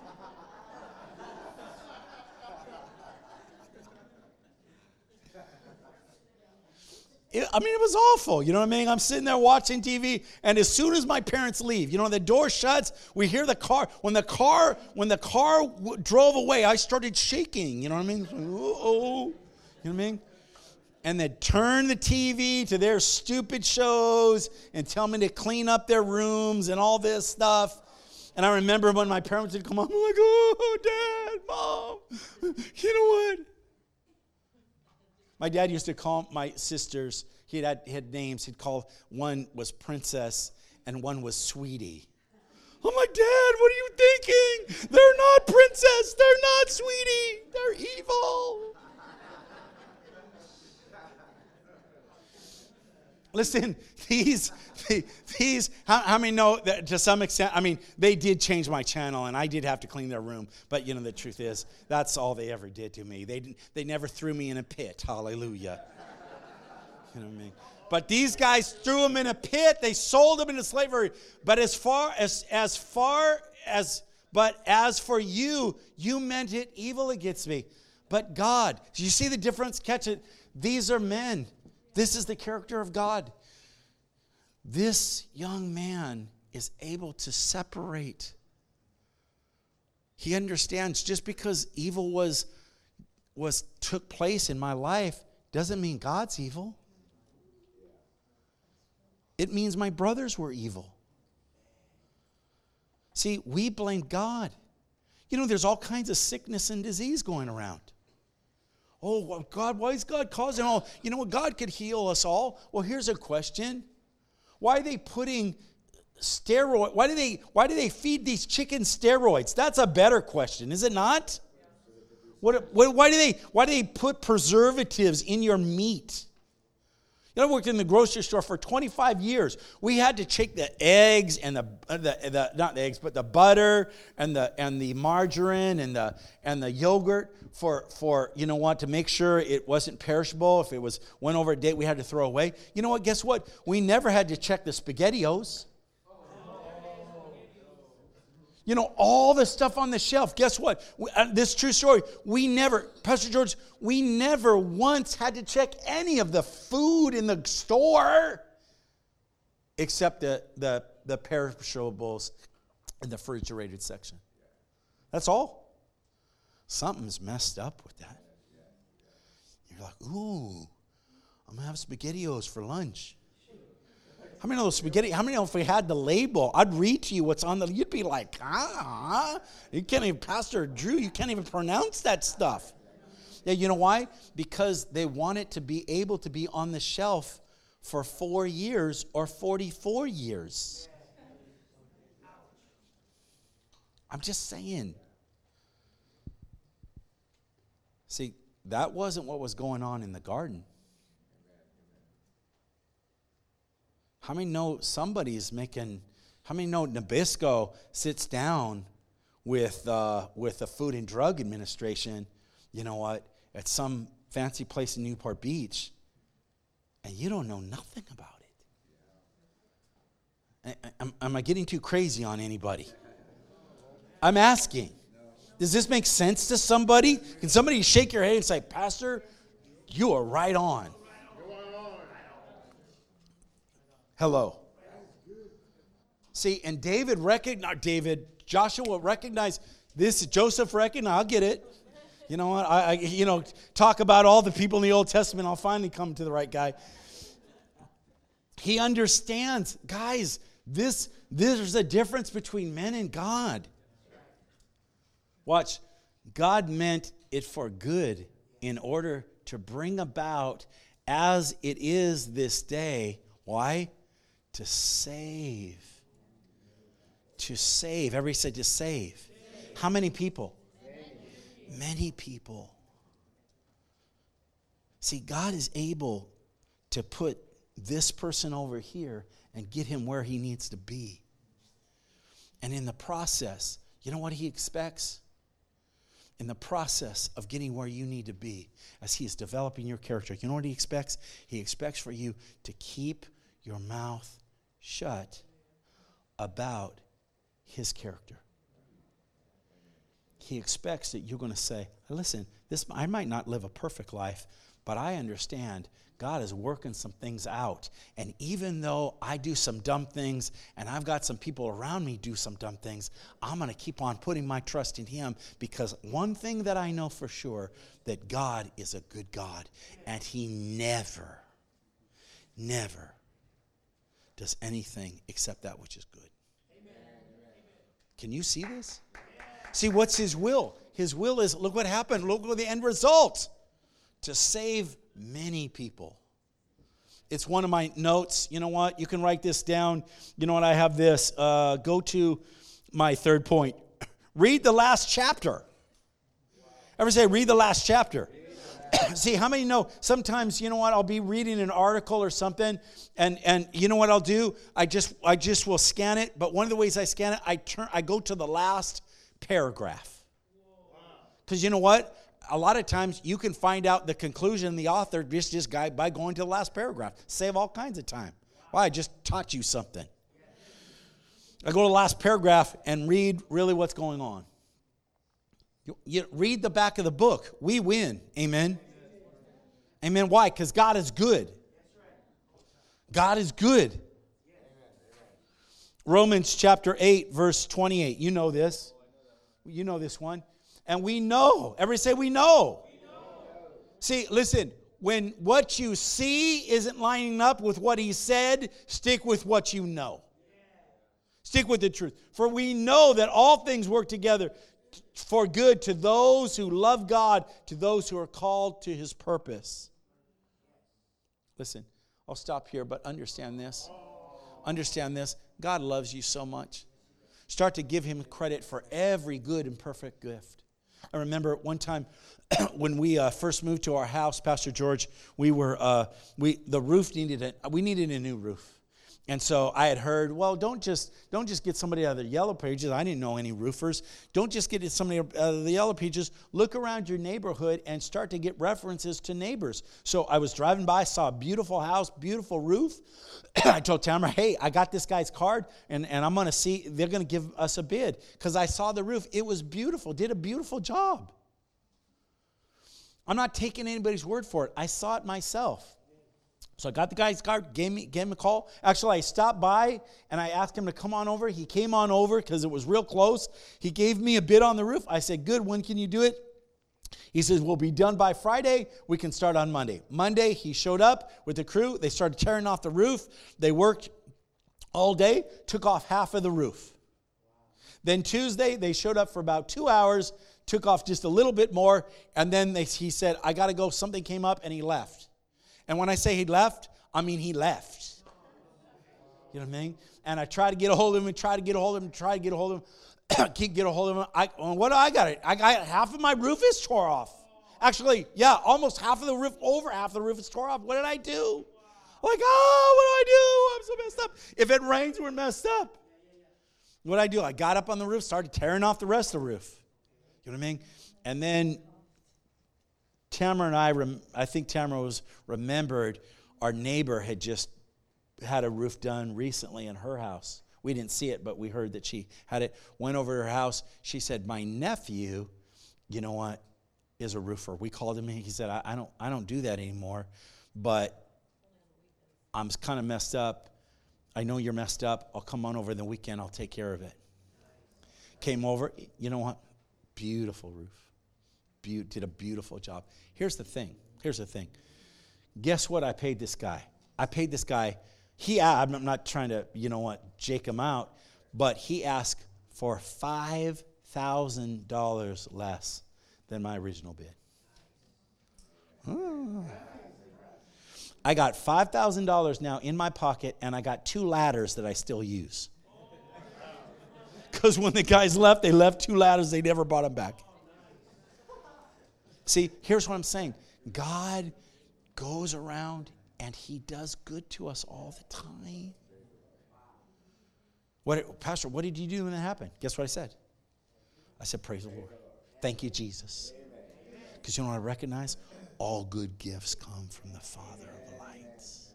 It, I mean, it was awful. You know what I mean? I'm sitting there watching T V, and as soon as my parents leave, you know, the door shuts, we hear the car. When the car, when the car w- drove away, I started shaking. You know what I mean? Uh-oh. You know what I mean? And they'd turn the T V to their stupid shows and tell me to clean up their rooms and all this stuff. And I remember when my parents would come home, I'm like, oh, Dad, Mom, you know what? My dad used to call my sisters, he had, he had names, he'd call, one was Princess and one was Sweetie. I'm like, Dad, what are you thinking? They're not Princess, they're not Sweetie, they're evil. Listen, these, these, how, how many know that to some extent, I mean, they did change my channel, and I did have to clean their room. But, you know, the truth is, that's all they ever did to me. They didn't, they never threw me in a pit. Hallelujah. You know what I mean? But these guys threw them in a pit. They sold them into slavery. But as far as, as far as, but as for you, you meant it evil against me. But God, do you see the difference? Catch it. These are men. This is the character of God. This young man is able to separate. He understands just because evil was, was took place in my life doesn't mean God's evil. It means my brothers were evil. See, we blame God. You know, there's all kinds of sickness and disease going around. Oh, well, God, why is God causing all? You know what? God could heal us all. Well, here's a question. Why are they putting steroid? Why do they, why do they feed these chickens steroids? That's a better question, is it not? What, what, why, do they, why do they put preservatives in your meat? You know, I worked in the grocery store for twenty-five years. We had to check the eggs and the, the, the not the eggs, but the butter and the and the margarine and the and the yogurt for for you know what, to make sure it wasn't perishable. If it was went over a date, we had to throw away. You know what? Guess what? We never had to check the SpaghettiOs. You know, all the stuff on the shelf. Guess what? We, uh, this true story. We never, Pastor George, we never once had to check any of the food in the store except the, the, the perishables in the refrigerated section. That's all. Something's messed up with that. You're like, ooh, I'm going to have SpaghettiOs for lunch. How many of those spaghetti, how many of if we had the label, I'd read to you what's on the, you'd be like, ah, you can't even, Pastor Drew, you can't even pronounce that stuff. Yeah, you know why? Because they want it to be able to be on the shelf for four years or forty-four years. I'm just saying. See, that wasn't what was going on in the garden. How many know somebody's making, How many know Nabisco sits down with uh, with the Food and Drug Administration, you know what, at some fancy place in Newport Beach, and you don't know nothing about it? Am, am I getting too crazy on anybody? I'm asking. Does this make sense to somebody? Can somebody shake your head and say, Pastor, you are right on? Hello. See, and David recognized, David, Joshua recognized this. Joseph recognized, I'll get it. You know what? I, I, you know, talk about all the people in the Old Testament. I'll finally come to the right guy. He understands, guys, this, there's a difference between men and God. Watch. God meant it for good in order to bring about, as it is this day, why? To save. To save. Everybody said to save. save. How many people? Many. Many people. See, God is able to put this person over here and get him where he needs to be. And in the process, you know what he expects? In the process of getting where you need to be, as he is developing your character, you know what he expects? He expects for you to keep your mouth shut about his character. He expects that you're going to say, listen, this I might not live a perfect life, but I understand God is working some things out. And even though I do some dumb things and I've got some people around me do some dumb things, I'm going to keep on putting my trust in him, because one thing that I know for sure, that God is a good God, and he never, never does anything except that which is good. Can you see this? See, what's his will? His will is, look what happened. Look at the end result. To save many people. It's one of my notes. You know what? You can write this down. You know what? I have this. Uh, go to my third point. Read the last chapter. Ever say, read the last chapter? See, how many know sometimes, you know what, I'll be reading an article or something, and, and you know what I'll do? I just I just will scan it, but one of the ways I scan it, I turn I go to the last paragraph. Because you know what? A lot of times you can find out the conclusion, the author, just this guy, by going to the last paragraph. Save all kinds of time. Well, I just taught you something. I go to the last paragraph and read really what's going on. You, you read the back of the book. We win. Amen. Amen. Why? Because God is good. God is good. Romans chapter eight, verse twenty-eight. You know this. You know this one. And we know. Everybody say we know. We know. See, listen. When what you see isn't lining up with what he said, stick with what you know. Stick with the truth. For we know that all things work together for good to those who love God, to those who are called to his purpose. Listen, I'll stop here, but understand this. Understand this. God loves you so much. Start to give him credit for every good and perfect gift. I remember one time when we uh, first moved to our house, Pastor George, we were uh, we the roof needed a, we needed a new roof. And so I had heard, well, don't just don't just get somebody out of the Yellow Pages. I didn't know any roofers. Don't just get somebody out of the Yellow Pages. Look around your neighborhood and start to get references to neighbors. So I was driving by, saw a beautiful house, beautiful roof. I told Tamara, hey, I got this guy's card, and, and I'm going to see, they're going to give us a bid. Because I saw the roof. It was beautiful. Did a beautiful job. I'm not taking anybody's word for it. I saw it myself. So I got the guy's card, gave me gave him a call. Actually, I stopped by and I asked him to come on over. He came on over because it was real close. He gave me a bid on the roof. I said, good, when can you do it? He says, we'll be done by Friday. We can start on Monday. Monday, he showed up with the crew. They started tearing off the roof. They worked all day, took off half of the roof. Then Tuesday, they showed up for about two hours, took off just a little bit more, and then they, he said, I got to go. Something came up, and he left. And when I say he left, I mean he left. You know what I mean? And I tried to get a hold of him and try to get a hold of him and try to get a hold of him. Keep get a hold of him. I, what do I got? I got half of my roof is tore off. Actually, yeah, almost half of the roof, over half of the roof is tore off. What did I do? Like, oh, what do I do? I'm so messed up. If it rains, we're messed up. What did I do? I got up on the roof, started tearing off the rest of the roof. You know what I mean? And then Tamara and I, rem- I think Tamara was remembered our neighbor had just had a roof done recently in her house. We didn't see it, but we heard that she had it. Went over to her house. She said, my nephew, you know what, is a roofer. We called him. He said, I, I don't I don't do that anymore, but I'm kind of messed up. I know you're messed up. I'll come on over the weekend. I'll take care of it. Came over. You know what? Beautiful roof. Be- did a beautiful job. Here's the thing. Here's the thing. Guess what I paid this guy? I paid this guy. He, I'm not trying to, you know what, jake him out, but he asked for five thousand dollars less than my original bid. Oh. I got five thousand dollars now in my pocket, and I got two ladders that I still use. Because when the guys left, they left two ladders. They never brought them back. See, here's what I'm saying. God goes around, and he does good to us all the time. What, Pastor, what did you do when that happened? Guess what I said? I said, praise the Lord. Thank you, Jesus. Because you know what I recognize? All good gifts come from the Father of the lights.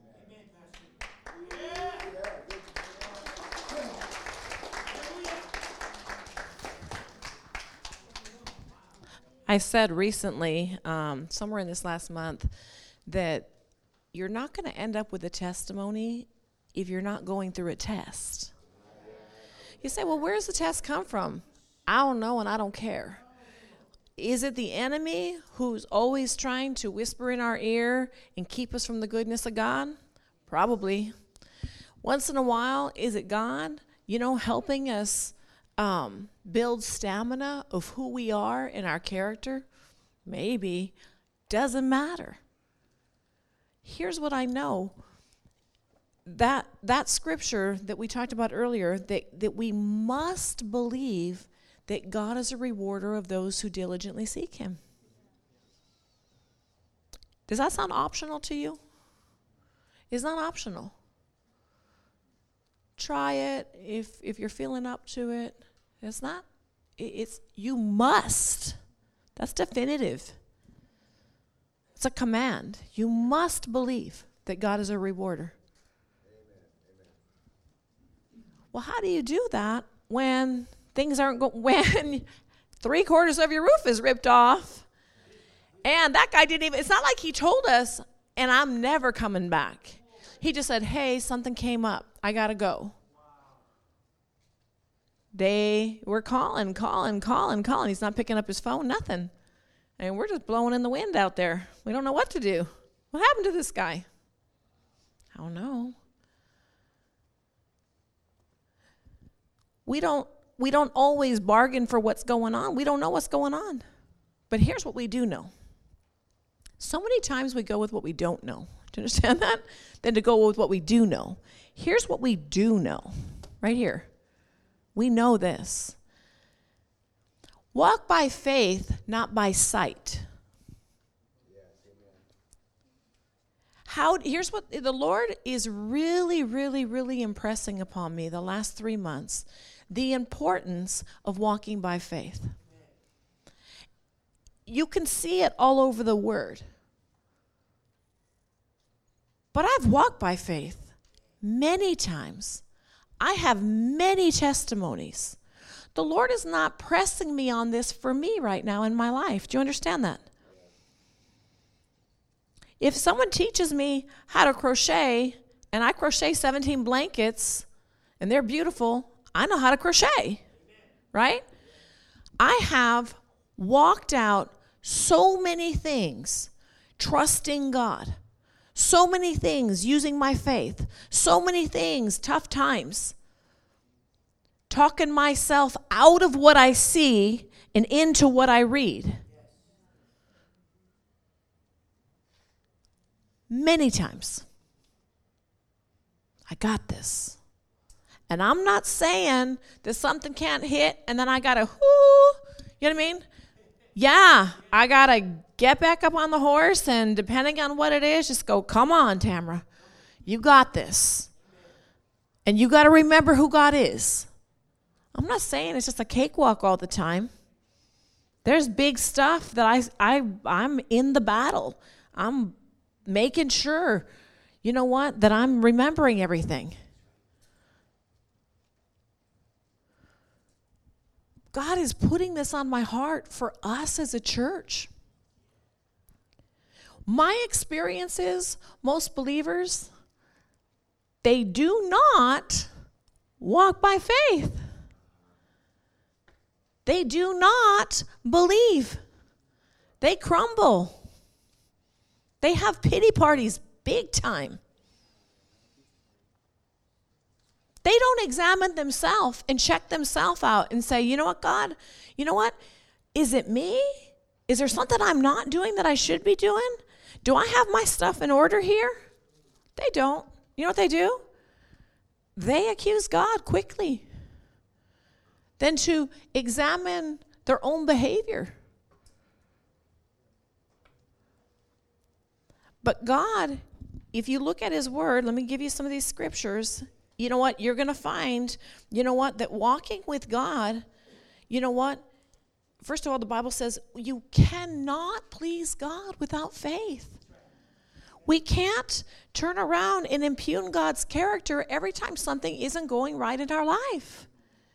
I said recently, um, somewhere in this last month, that you're not going to end up with a testimony if you're not going through a test. You say, well, where does the test come from? I don't know, and I don't care. Is it the enemy who's always trying to whisper in our ear and keep us from the goodness of God? Probably. Once in a while, is it God, you know, helping us um, build stamina of who we are and our character? Maybe. Doesn't matter. Here's what I know. That that scripture that we talked about earlier, that, that we must believe that God is a rewarder of those who diligently seek him. Does that sound optional to you? It's not optional. Try it if if you're feeling up to it. It's not. It's you must. That's definitive. It's a command. You must believe that God is a rewarder. Amen. Amen. Well, how do you do that when things aren't going, when three quarters of your roof is ripped off? And that guy didn't even, it's not like he told us, and I'm never coming back. He just said, hey, something came up. I got to go. They were calling, calling, calling, calling. He's not picking up his phone, nothing. And we're just blowing in the wind out there. We don't know what to do. What happened to this guy? I don't know. We don't we don't always bargain for what's going on. We don't know what's going on. But here's what we do know. So many times we go with what we don't know. Do you understand that? Than to go with what we do know. Here's what we do know. Right here. We know this. Walk by faith, not by sight. How, here's what the Lord is really, really, really impressing upon me the last three months. The importance of walking by faith. You can see it all over the Word. But I've walked by faith many times. I have many testimonies. The Lord is not pressing me on this for me right now in my life. Do you understand that? If someone teaches me how to crochet, and I crochet seventeen blankets, and they're beautiful, I know how to crochet, right? I have walked out so many things trusting God, so many things using my faith, so many things, tough times, talking myself out of what I see and into what I read. Many times. I got this. And I'm not saying that something can't hit and then I got to, whoo, you know what I mean? Yeah, I got to get back up on the horse and depending on what it is, just go, come on, Tamara. You got this. And you got to remember who God is. I'm not saying it's just a cakewalk all the time. There's big stuff that I, I, I'm in the battle. I'm making sure, you know what, that I'm remembering everything. God is putting this on my heart for us as a church. My experience is most believers, they do not walk by faith. They do not believe. They crumble. They have pity parties big time. They don't examine themselves and check themselves out and say, you know what, God, you know what? Is it me? Is there something I'm not doing that I should be doing? Do I have my stuff in order here? They don't. You know what they do? They accuse God quickly. Then to examine their own behavior. But God, if you look at his word, let me give you some of these scriptures. You know what? You're going to find, you know what, that walking with God, you know what? First of all, the Bible says you cannot please God without faith. We can't turn around and impugn God's character every time something isn't going right in our life.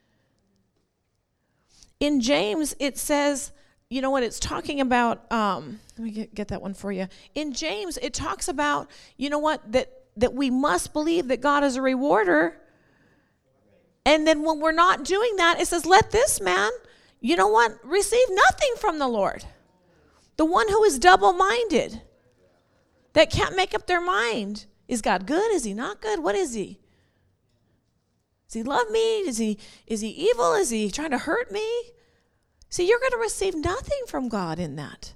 In James, it says, you know what, it's talking about, um, let me get, get that one for you. In James, it talks about, you know what, that, that we must believe that God is a rewarder. And then when we're not doing that, it says, let this man, you know what, receive nothing from the Lord. The one who is double-minded, that can't make up their mind. Is God good? Is he not good? What is he? Does he love me? Is he, is he evil? Is he trying to hurt me? See, you're going to receive nothing from God in that.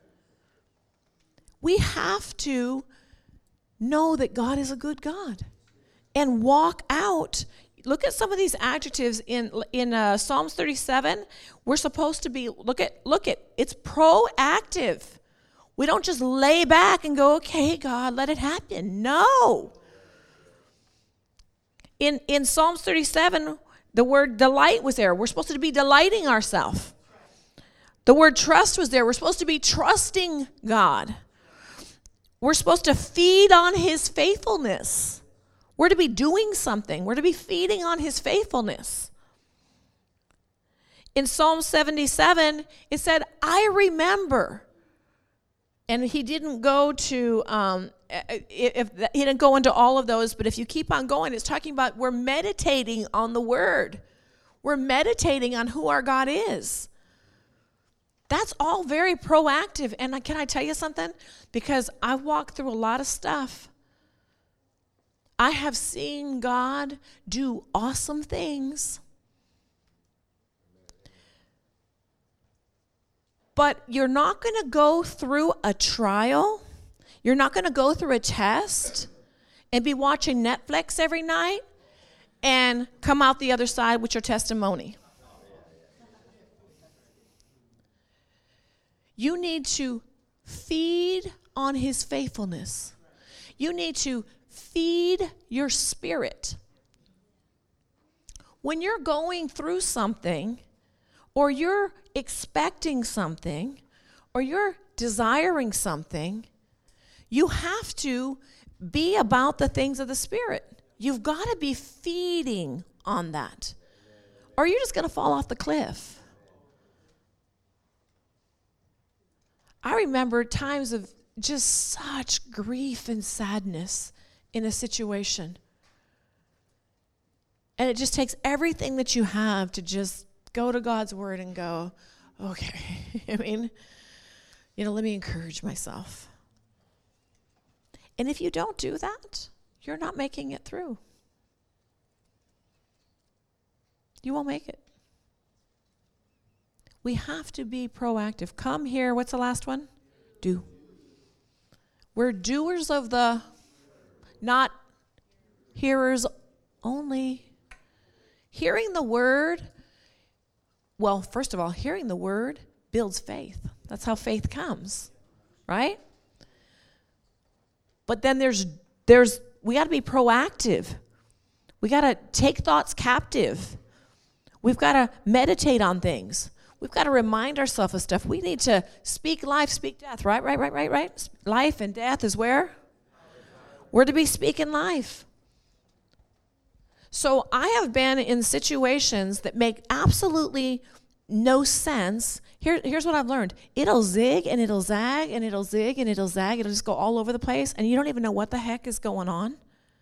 We have to know that God is a good God and walk out. Look at some of these adjectives in in uh, Psalms thirty-seven. We're supposed to be, look at, look at, it's proactive. We don't just lay back and go, okay, God, let it happen. No. In, in Psalms thirty-seven, the word delight was there. We're supposed to be delighting ourselves. The word trust was there. We're supposed to be trusting God. We're supposed to feed on his faithfulness. We're to be doing something. We're to be feeding on his faithfulness. In Psalm seventy-seven, it said, I remember. And he didn't go to, um, if he didn't go into all of those, but if you keep on going, it's talking about we're meditating on the word. We're meditating on who our God is. That's all very proactive. And can I tell you something? Because I walked through a lot of stuff. I have seen God do awesome things. But you're not going to go through a trial. You're not going to go through a test and be watching Netflix every night and come out the other side with your testimony. You need to feed on his faithfulness. You need to feed your spirit. When you're going through something, or you're expecting something, or you're desiring something, you have to be about the things of the Spirit. You've got to be feeding on that, or you're just going to fall off the cliff. I remember times of just such grief and sadness in a situation. And it just takes everything that you have to just go to God's word and go, okay, I mean, you know, let me encourage myself. And if you don't do that, you're not making it through. You won't make it. We have to be proactive. Come here. What's the last one? Do. We're doers of the, not hearers only. Hearing the word, well, first of all, hearing the word builds faith. That's how faith comes, right? But then there's, there's we got to be proactive. We got to take thoughts captive. We've got to meditate on things. We've got to remind ourselves of stuff. We need to speak life, speak death, right, right, right, right, right? Life and death is where? We're to be speaking life. So I have been in situations that make absolutely no sense. Here, here's what I've learned. It'll zig and it'll zag and it'll zig and it'll zag. It'll just go all over the place, and you don't even know what the heck is going on.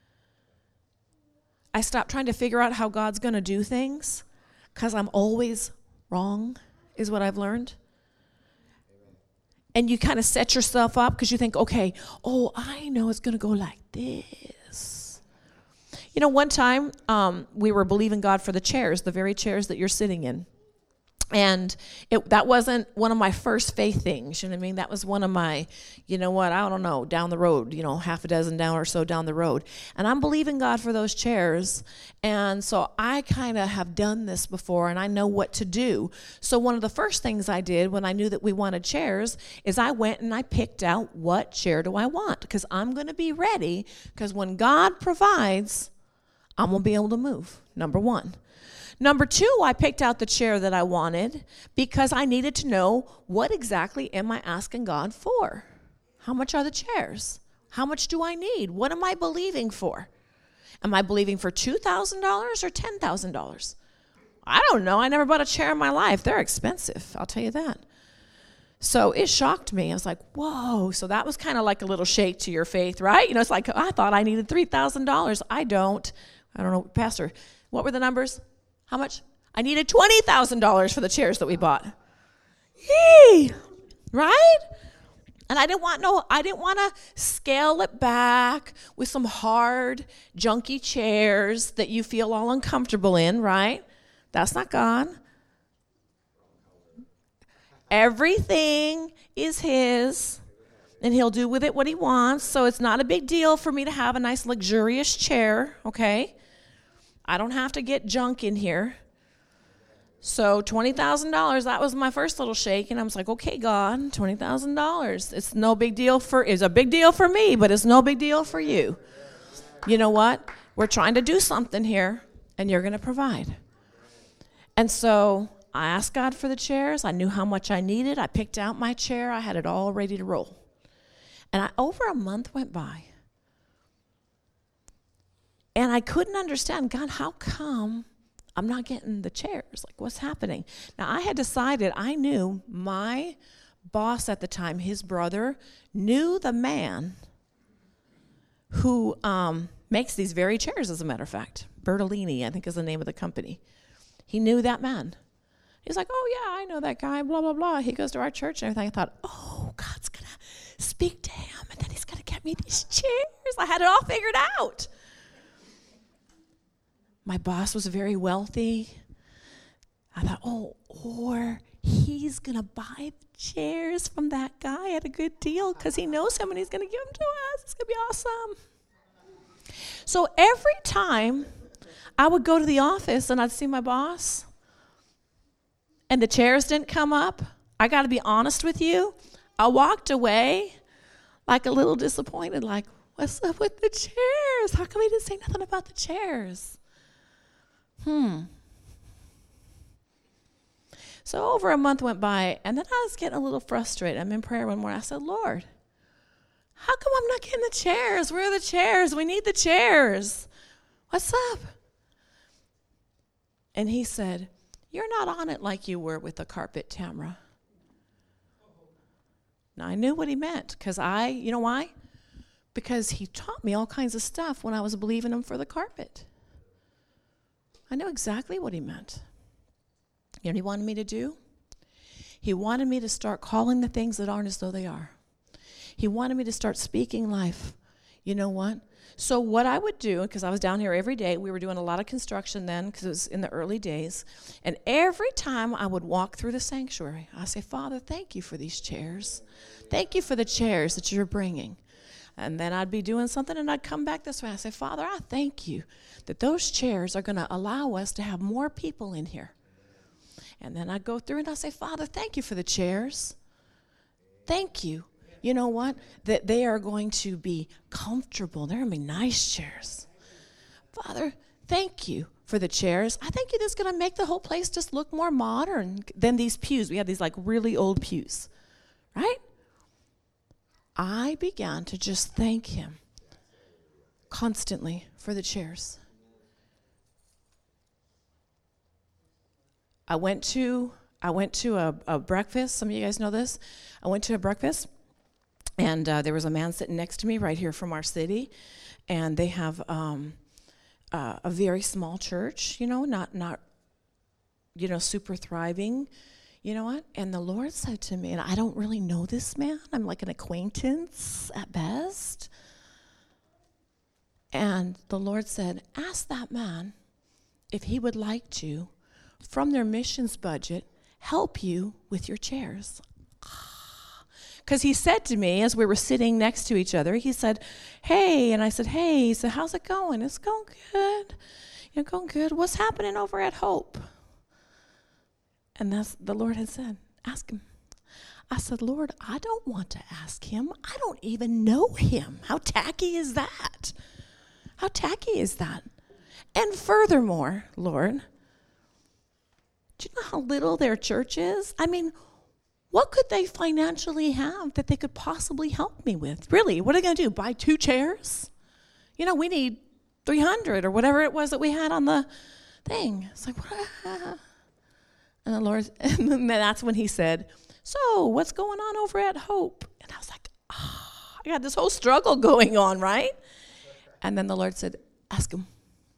I stopped trying to figure out how God's going to do things because I'm always wrong, is what I've learned. And you kind of set yourself up because you think, okay, oh, I know it's going to go like this. You know, one time um, we were believing God for the chairs, the very chairs that you're sitting in. And it, that wasn't one of my first faith things, you know what I mean? That was one of my, you know what, I don't know, down the road, you know, half a dozen down or so down the road. And I'm believing God for those chairs. And so I kind of have done this before, and I know what to do. So one of the first things I did when I knew that we wanted chairs is I went and I picked out, what chair do I want? Because I'm going to be ready, because when God provides, I'm going to be able to move, number one. Number two, I picked out the chair that I wanted because I needed to know, what exactly am I asking God for? How much are the chairs? How much do I need? What am I believing for? Am I believing for two thousand dollars or ten thousand dollars? I don't know. I never bought a chair in my life. They're expensive, I'll tell you that. So it shocked me. I was like, whoa. So that was kind of like a little shake to your faith, right? You know, it's like, I thought I needed three thousand dollars. I don't. I don't know. Pastor, what were the numbers? How much? I needed twenty thousand dollars for the chairs that we bought. Yee! Right? And I didn't want no, I didn't want to scale it back with some hard, junky chairs that you feel all uncomfortable in, right? That's not God. Everything is His, and He'll do with it what He wants. So it's not a big deal for me to have a nice, luxurious chair, okay? I don't have to get junk in here. So twenty thousand dollars, that was my first little shake. And I was like, okay, God, twenty thousand dollars. It's no big deal for, it's a big deal for me, but it's no big deal for you. You know what? We're trying to do something here, and you're going to provide. And so I asked God for the chairs. I knew how much I needed. I picked out my chair. I had it all ready to roll. And I, over a month went by. And I couldn't understand, God, how come I'm not getting the chairs? Like, what's happening? Now, I had decided, I knew my boss at the time, his brother, knew the man who um, makes these very chairs, as a matter of fact. Bertolini, I think is the name of the company. He knew that man. He's like, oh, yeah, I know that guy, blah, blah, blah. He goes to our church and everything. I thought, oh, God's going to speak to him, and then He's going to get me these chairs. I had it all figured out. My boss was very wealthy. I thought, oh, or he's going to buy the chairs from that guy at a good deal because he knows him and he's going to give them to us. It's going to be awesome. So every time I would go to the office and I'd see my boss and the chairs didn't come up, I got to be honest with you, I walked away like a little disappointed, like, what's up with the chairs? How come he didn't say nothing about the chairs? Hmm. So over a month went by, and then I was getting a little frustrated. I'm in prayer one morning. I said, Lord, how come I'm not getting the chairs? Where are the chairs? We need the chairs. What's up? And He said, you're not on it like you were with the carpet, Tamara. Now, I knew what He meant, because I, you know why? Because He taught me all kinds of stuff when I was believing Him for the carpet. I know exactly what He meant. You know what He wanted me to do? He wanted me to start calling the things that aren't as though they are. He wanted me to start speaking life. You know what? So what I would do, because I was down here every day, we were doing a lot of construction then because it was in the early days, and every time I would walk through the sanctuary, I'd say, Father, thank You for these chairs. Thank You for the chairs that You're bringing. And then I'd be doing something, and I'd come back this way. I'd say, Father, I thank You that those chairs are going to allow us to have more people in here. And then I'd go through, and I'd say, Father, thank You for the chairs. Thank You. You know what? That they are going to be comfortable. They're going to be nice chairs. Father, thank You for the chairs. I think it is going to make the whole place just look more modern than these pews. We had these like really old pews, right? I began to just thank him constantly for the chairs. I went to I went to a, a breakfast. Some of you guys know this. I went to a breakfast, and uh, there was a man sitting next to me right here from our city, and they have um, uh, a very small church, you know, not not you know super thriving, you know what? And the Lord said to me, and I don't really know this man. I'm like an acquaintance at best. And the Lord said, ask that man if he would like to, from their missions budget, help you with your chairs. Because he said to me, as we were sitting next to each other, he said, hey, and I said, hey, he said, how's it going? It's going good. You're going good. What's happening over at Hope? And that's the Lord had said, ask him. I said, Lord, I don't want to ask him. I don't even know him. How tacky is that? How tacky is that? And furthermore, Lord, do you know how little their church is? I mean, what could they financially have that they could possibly help me with? Really, what are they going to do, buy two chairs? You know, we need three hundred or whatever it was that we had on the thing. It's like, what? And the Lord, and then that's when he said, so what's going on over at Hope? And I was like, oh, I got this whole struggle going on, right? And then the Lord said, ask him.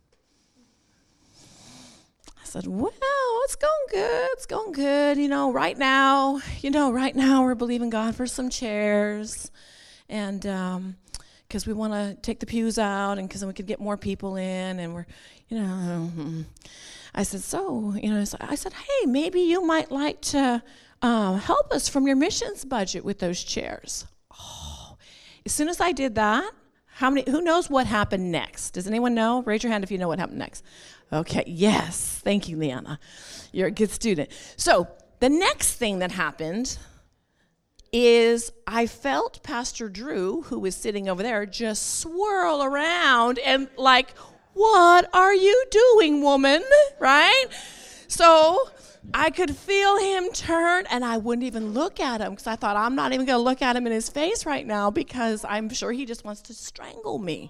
I said, well, it's going good. It's going good. You know, right now, you know, right now we're believing God for some chairs. And um, because we want to take the pews out and because then we could get more people in. And we're, you know, I said, so, you know, I said, hey, maybe you might like to uh, help us from your missions budget with those chairs. Oh, as soon as I did that, How many? Who knows what happened next? Does anyone know? Raise your hand if you know what happened next. Okay, yes. Thank you, Leanna. You're a good student. So the next thing that happened is I felt Pastor Drew, who was sitting over there, just swirl around and like, what are you doing, woman? Right? So I could feel him turn, and I wouldn't even look at him because I thought, I'm not even going to look at him in his face right now because I'm sure he just wants to strangle me.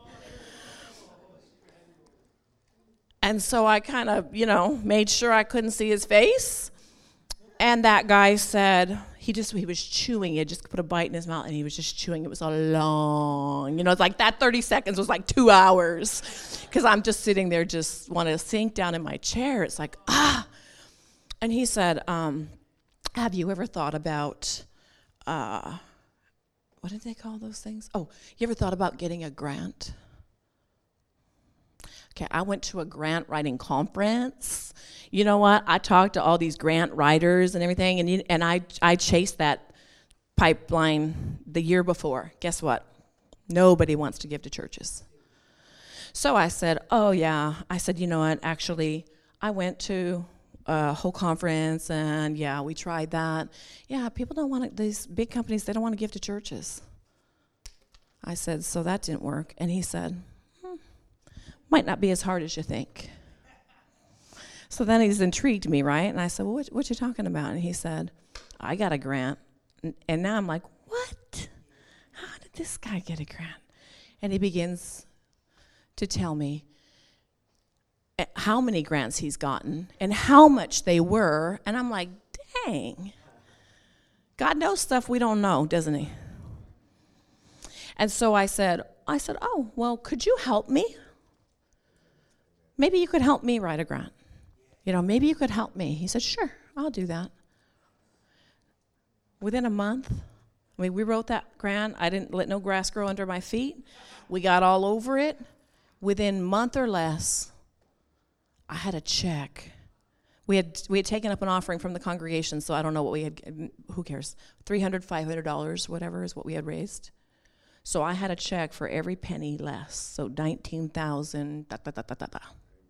And so I kind of, you know, made sure I couldn't see his face. And that guy said, he just, he was chewing. He had just put a bite in his mouth, and he was just chewing. It was a long, you know, it's like that thirty seconds was like two hours because I'm just sitting there just want to sink down in my chair. It's like, ah. And he said, um, have you ever thought about, uh, what did they call those things? Oh, you ever thought about getting a grant? Okay, I went to a grant writing conference. You know what? I talked to all these grant writers and everything, and, you, and I, I chased that pipeline the year before. Guess what? Nobody wants to give to churches. So I said, oh, yeah. I said, you know what? Actually, I went to a whole conference, and yeah, we tried that. Yeah, people don't want to, these big companies, they don't want to give to churches. I said, so that didn't work. And he said, hmm, might not be as hard as you think. So then he's intrigued me, right? And I said, well, what, what you talking about? And he said, I got a grant. And, and now I'm like, what? How did this guy get a grant? And he begins to tell me how many grants he's gotten and how much they were. And I'm like, dang. God knows stuff we don't know, doesn't he? And so I said, I said, oh, well, could you help me? Maybe you could help me write a grant. You know, maybe you could help me. He said, sure, I'll do that. Within a month, I mean, we wrote that grant. I didn't let no grass grow under my feet. We got all over it. Within a month or less, I had a check. We had we had taken up an offering from the congregation, so I don't know what we had, who cares? three hundred dollars, five hundred dollars, whatever is what we had raised. So I had a check for every penny less, so nineteen thousand dollars, da, da, da, da, da, da.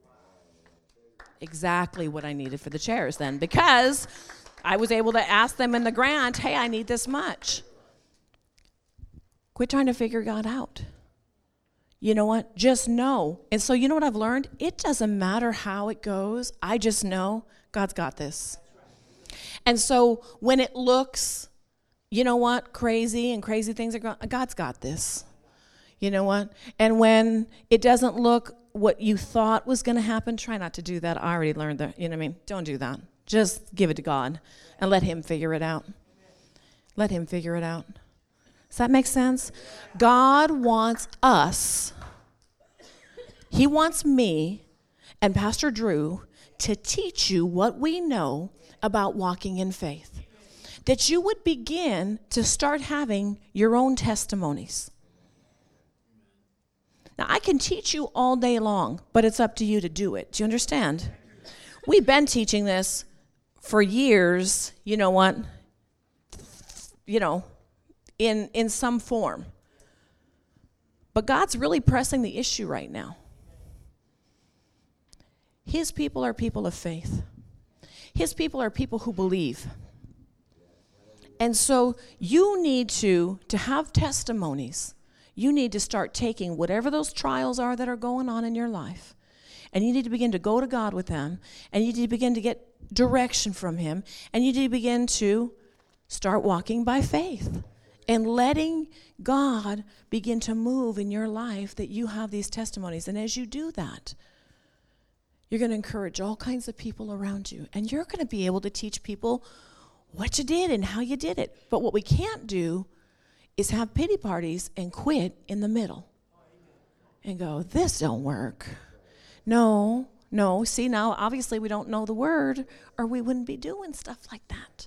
Exactly what I needed for the chairs then, because I was able to ask them in the grant, hey, I need this much. Quit trying to figure God out. You know what? Just know. And so you know what I've learned? It doesn't matter how it goes. I just know God's got this. And so when it looks, you know what, crazy and crazy things are going, God's got this. You know what? And when it doesn't look what you thought was going to happen, try not to do that. I already learned that. You know what I mean? Don't do that. Just give it to God and let him figure it out. Let him figure it out. Does that make sense? God wants us, he wants me and Pastor Drew to teach you what we know about walking in faith. That you would begin to start having your own testimonies. Now, I can teach you all day long, but it's up to you to do it. Do you understand? We've been teaching this for years, you know what? You know, in in some form. But God's really pressing the issue right now. His people are people of faith. His people are people who believe. And so you need to, to have testimonies, you need to start taking whatever those trials are that are going on in your life, and you need to begin to go to God with them, and you need to begin to get direction from him, and you need to begin to start walking by faith and letting God begin to move in your life, that you have these testimonies. And as you do that, you're going to encourage all kinds of people around you, and you're going to be able to teach people what you did and how you did it. But what we can't do is have pity parties and quit in the middle and go, this don't work. No, no. See, now obviously we don't know the word, or we wouldn't be doing stuff like that.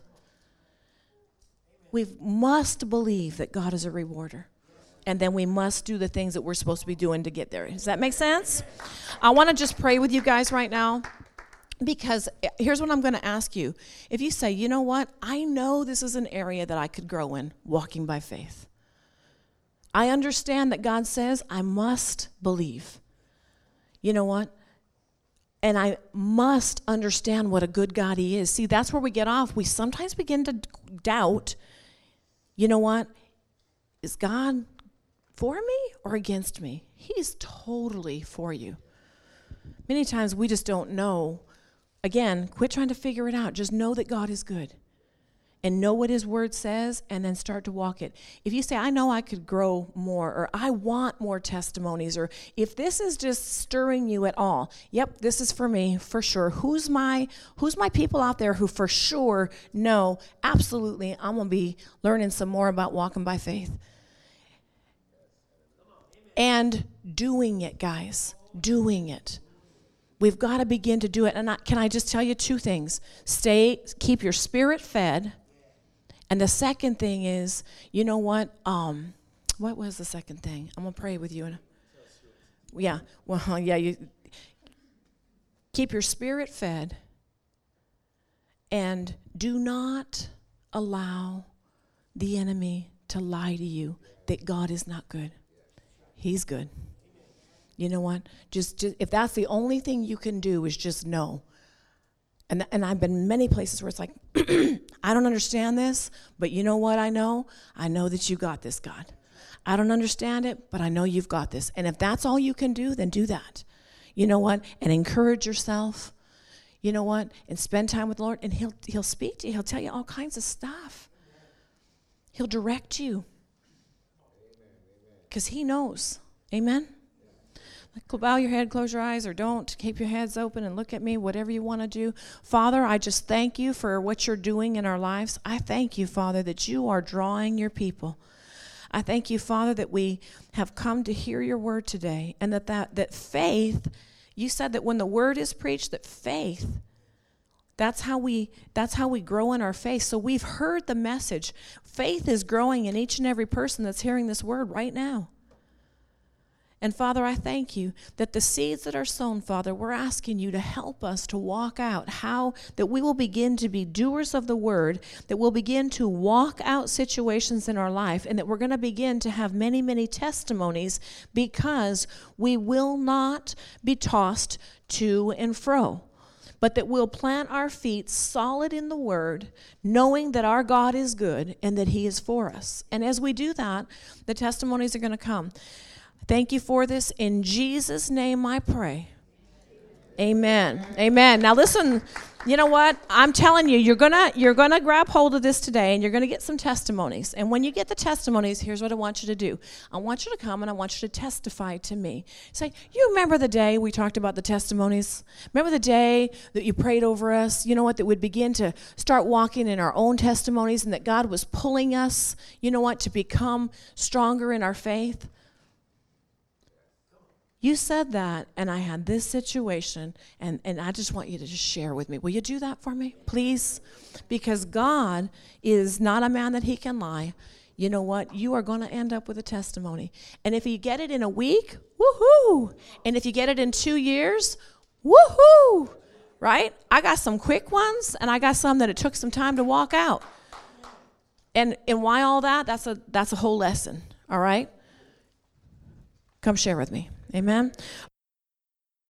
We must believe that God is a rewarder. And then we must do the things that we're supposed to be doing to get there. Does that make sense? I want to just pray with you guys right now, because here's what I'm going to ask you. If you say, you know what, I know this is an area that I could grow in, walking by faith. I understand that God says I must believe. You know what? And I must understand what a good God he is. See, that's where we get off. We sometimes begin to doubt, you know what? Is God for me or against me? He's totally for you. Many times we just don't know. Again, quit trying to figure it out. Just know that God is good. And know what his word says, and then start to walk it. If you say, I know I could grow more, or I want more testimonies, or if this is just stirring you at all, yep, this is for me, for sure. Who's my who's my people out there who for sure know, absolutely, I'm going to be learning some more about walking by faith? And doing it, guys, doing it. We've got to begin to do it. And I, can I just tell you two things? Stay, keep your spirit fed. And the second thing is, you know what? Um, what was the second thing? I'm going to pray with you. Yeah, well, yeah, you keep your spirit fed, and do not allow the enemy to lie to you that God is not good. He's good. You know what? Just, just if that's the only thing you can do is just know. And and I've been in many places where it's like, I don't understand this, but you know what I know? I know that you got this, God. I don't understand it, but I know you've got this. And if that's all you can do, then do that. You know what? And encourage yourself. You know what? And spend time with the Lord, and he'll he'll speak to you. He'll tell you all kinds of stuff. He'll direct you. Because he knows. Amen? Bow your head, close your eyes, or don't. Keep your heads open and look at me, whatever you want to do. Father, I just thank you for what you're doing in our lives. I thank you, Father, that you are drawing your people. I thank you, Father, that we have come to hear your word today, and that, that, that faith, you said that when the word is preached, that faith, that's how we that's how we grow in our faith. So we've heard the message. Faith is growing in each and every person that's hearing this word right now. And Father, I thank you that the seeds that are sown, Father, we're asking you to help us to walk out how that we will begin to be doers of the word, that we'll begin to walk out situations in our life, and that we're going to begin to have many, many testimonies, because we will not be tossed to and fro, but that we'll plant our feet solid in the word, knowing that our God is good and that he is for us. And as we do that, the testimonies are going to come. Thank you for this. In Jesus' name I pray. Amen. Amen. Now listen, you know what? I'm telling you, you're gonna you're gonna grab hold of this today, and you're gonna get some testimonies. And when you get the testimonies, here's what I want you to do. I want you to come and I want you to testify to me. Say, you remember the day we talked about the testimonies? Remember the day that you prayed over us? You know what? That we'd begin to start walking in our own testimonies, and that God was pulling us, you know what, to become stronger in our faith. You said that, and I had this situation, and, and I just want you to just share with me. Will you do that for me, please? Because God is not a man that he can lie. You know what? You are going to end up with a testimony. And if you get it in a week, woohoo! And if you get it in two years, woohoo! Right? I got some quick ones, and I got some that it took some time to walk out. And and why all that? That's a that's a whole lesson, all right? Come share with me. Amen.